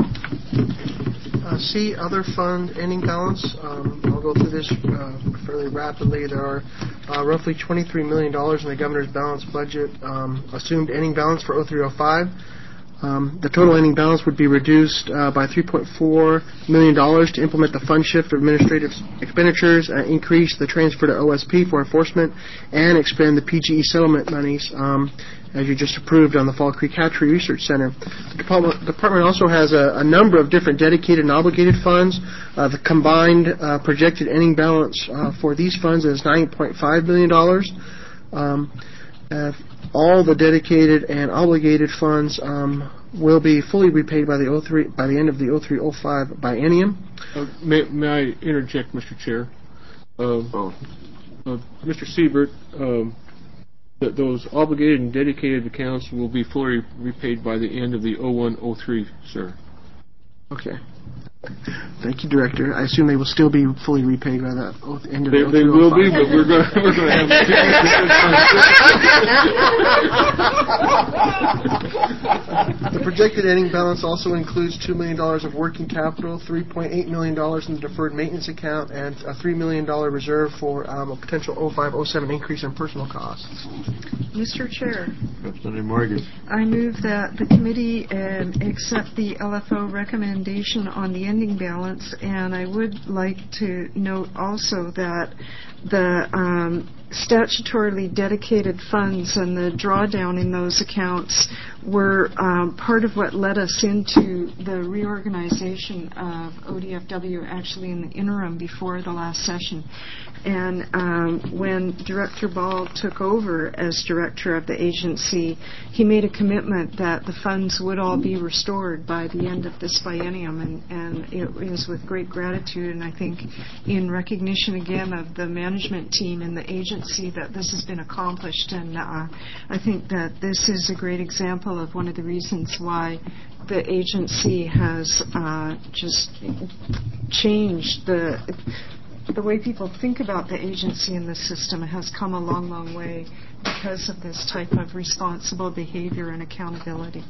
C, other fund ending balance. I'll go through this fairly rapidly. There are roughly $23 million in the governor's balanced budget, assumed ending balance for 0305. The total ending balance would be reduced by $3.4 million to implement the fund shift of administrative expenditures, increase the transfer to OSP for enforcement, and expend the PGE settlement monies as you just approved on the Fall Creek Hatchery Research Center. The department also has a number of different dedicated and obligated funds. The combined projected ending balance for these funds is $9.5 million. All the dedicated and obligated funds will be fully repaid by the end of the 0305 biennium. May I interject, Mr. Chair? Mr. Siebert, those obligated and dedicated accounts will be fully repaid by the end of the 0103, sir. Okay. Thank you, Director. I assume they will still be fully repaid by the end of the 0305. They will be, but we're going to have The projected ending balance also includes $2 million of working capital, $3.8 million in the deferred maintenance account, and a $3 million reserve for a potential 05-07 increase in personal costs. Mr. Chair, Senator Morgan. I move that the committee accept the LFO recommendation on the ending balance, and I would like to note also that the statutorily dedicated funds and the drawdown in those accounts were part of what led us into the reorganization of ODFW actually in the interim before the last session. And when Director Ball took over as director of the agency, he made a commitment that the funds would all be restored by the end of this biennium, and it was with great gratitude and I think in recognition again of the management team and the agency that this has been accomplished. And I think that this is a great example of one of the reasons why the agency has just changed the way people think about the agency and the system. It has come a long, long way because of this type of responsible behavior and accountability.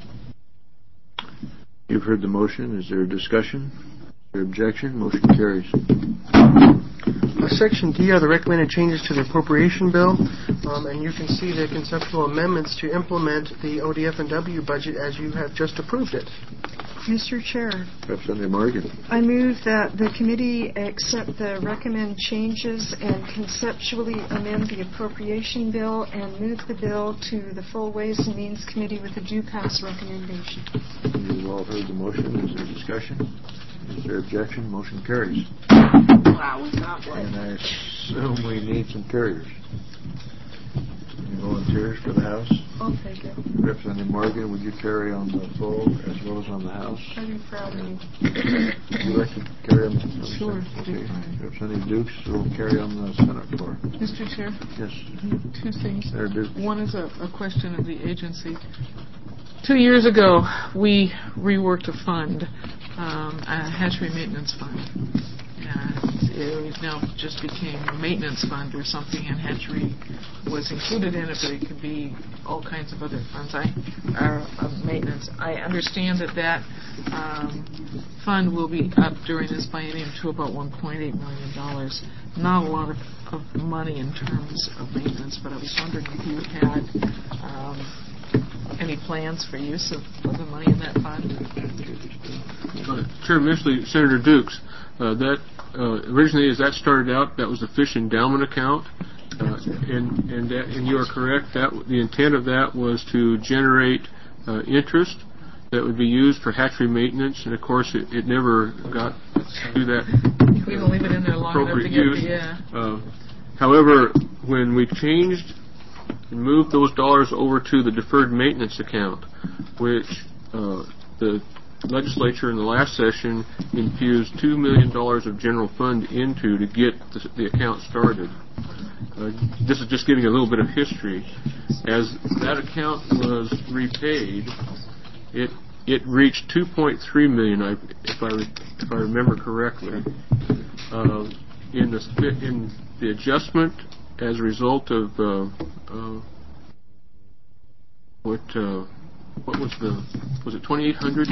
You've heard the motion. Is there a discussion? Is there objection? Motion carries. Section D are the recommended changes to the appropriation bill, and you can see the conceptual amendments to implement the ODF&W budget as you have just approved it. Mr. Chair, Representative Morgan. I move that the committee accept the recommended changes and conceptually amend the appropriation bill and move the bill to the full Ways and Means Committee with a due pass recommendation. You've all heard the motion. Is there discussion? Is there objection? Motion carries. Wow, we got one. And I assume we need some carriers. Any volunteers for the House? I'll take it. Representative Morgan, would you carry on the full as well as on the House? I'd be proud of you. Would you like to carry on the House? Sure. Okay. Representative Dukes will carry on the Senate floor. Mr. Chair, Yes. two things. There, Dukes. One is a question of the agency. 2 years ago, we reworked a fund, a hatchery maintenance fund. And it now just became a maintenance fund or something, and hatchery was included in it, but it could be all kinds of other funds of maintenance. I understand that fund will be up during this biennium to about $1.8 million. Not a lot of money in terms of maintenance, but I was wondering if you had any plans for use of the money in that fund? Chairman, initially, Senator Dukes, that originally, as that started out, that was the fish endowment account, and you are correct. That the intent of that was to generate interest that would be used for hatchery maintenance, and of course, it never got to do that. We don't leave it in there long enough to get the. However, when we changed and moved those dollars over to the deferred maintenance account, which the legislature in the last session infused $2 million of general fund into to get the account started. This is just giving a little bit of history. As that account was repaid, it reached $2.3 million, if I remember correctly. In the adjustment as a result of what was it 2800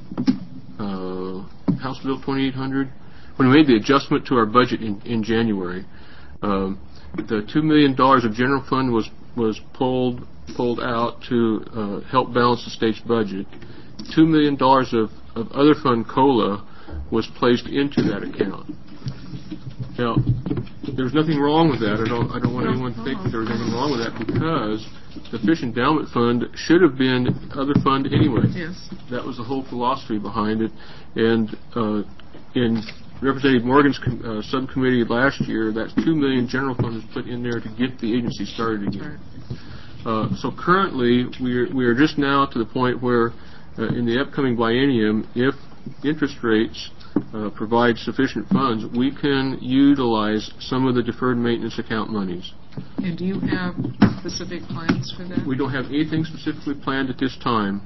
House Bill 2800, when we made the adjustment to our budget in January, the $2 million of general fund was pulled out to help balance the state's budget. $2 million of other fund COLA was placed into that account. Now, there's nothing wrong with that. I don't want anyone to think that there was anything wrong with that, because the Fish Endowment Fund should have been other fund anyway. Yes. That was the whole philosophy behind it. And in Representative Morgan's subcommittee last year, that $2 million general fund was put in there to get the agency started again. So currently, we are just now to the point where, in the upcoming biennium, if interest rates provide sufficient funds, we can utilize some of the deferred maintenance account monies. And do you have specific plans for that? We don't have anything specifically planned at this time.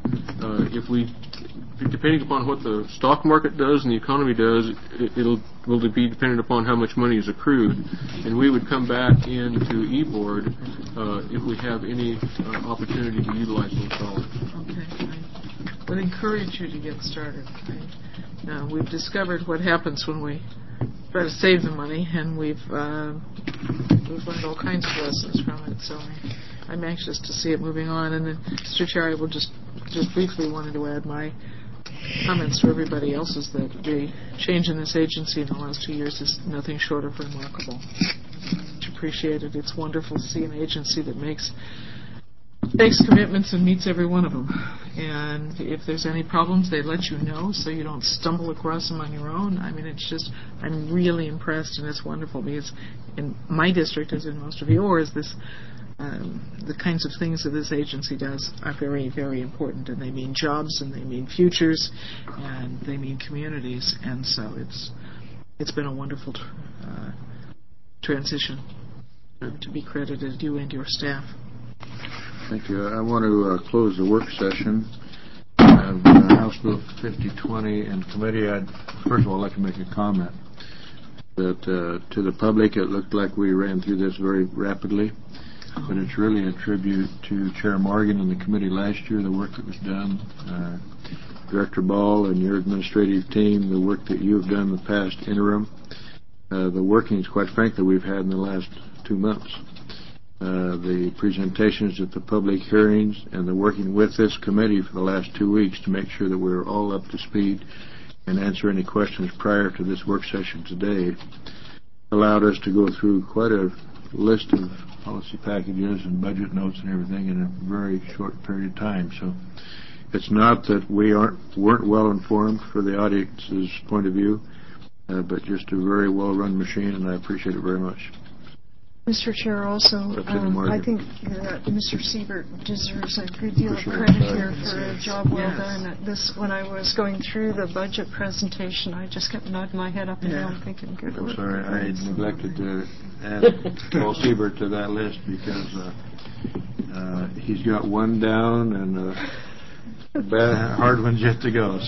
Depending upon what the stock market does and the economy does, will be dependent upon how much money is accrued, and we would come back into e-board if we have any opportunity to utilize those dollars. Okay. I would encourage you to get started. We've discovered what happens when we try to save the money, and we've learned all kinds of lessons from it. So I'm anxious to see it moving on. And then, Mr. Chair, I will just briefly wanted to add my comments to everybody else's that the change in this agency in the last 2 years is nothing short of remarkable. Much appreciated. It's wonderful to see an agency that makes commitments and meets every one of them. And if there's any problems, they let you know so you don't stumble across them on your own. I mean, it's just, I'm really impressed, and it's wonderful because in my district, as in most of yours, the kinds of things that this agency does are very, very important, and they mean jobs, and they mean futures, and they mean communities. And so it's been a wonderful transition to be credited, you and your staff. Thank you. I want to close the work session of House Bill 5020 and committee. First of all, I'd like to make a comment that to the public, it looked like we ran through this very rapidly, but it's really a tribute to Chair Morgan and the committee last year, the work that was done, Director Ball and your administrative team, the work that you have done in the past interim. the workings, quite frankly, we've had in the last 2 months. The presentations at the public hearings and the working with this committee for the last 2 weeks to make sure that we're all up to speed and answer any questions prior to this work session today allowed us to go through quite a list of policy packages and budget notes and everything in a very short period of time. So it's not that we weren't well informed for the audience's point of view, but just a very well-run machine, and I appreciate it very much. Mr. Chair, also, I think that Mr. Siebert deserves a good deal of Sure. credit here for a job well Yes. done. When I was going through the budget presentation, I just kept nodding my head up and down thinking, good I'm work. sorry, I neglected to add Paul Siebert to that list because he's got one down and hard ones yet to go.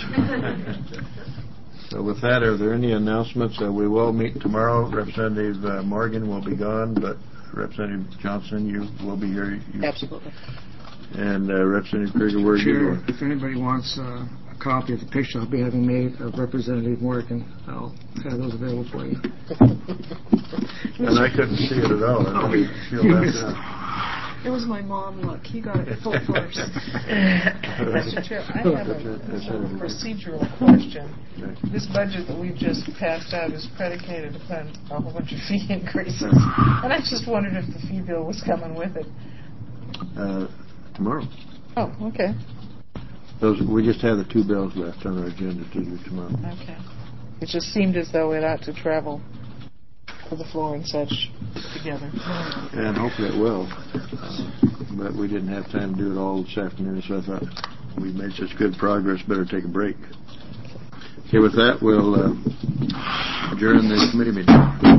So with that, are there any announcements? We will meet tomorrow. Representative Morgan will be gone, but Representative Johnson, you will be here. Absolutely. And Representative Krieger, where are you Chair, going? if anybody wants a copy of the picture I'll be having made of Representative Morgan, I'll have those available for you. And I couldn't see it at all. I really feel left out. It was my mom, look. He got it full force. Mr. Chair, I have a procedural question. This budget that we've just passed out is predicated upon a whole bunch of fee increases. And I just wondered if the fee bill was coming with it. Tomorrow. Oh, okay. We just have the 2 bills left on our agenda to do tomorrow. Okay. It just seemed as though it ought to travel to the floor and such together. And hopefully it will. But we didn't have time to do it all this afternoon, so I thought we made such good progress, better take a break. Okay, with that, we'll adjourn the committee meeting.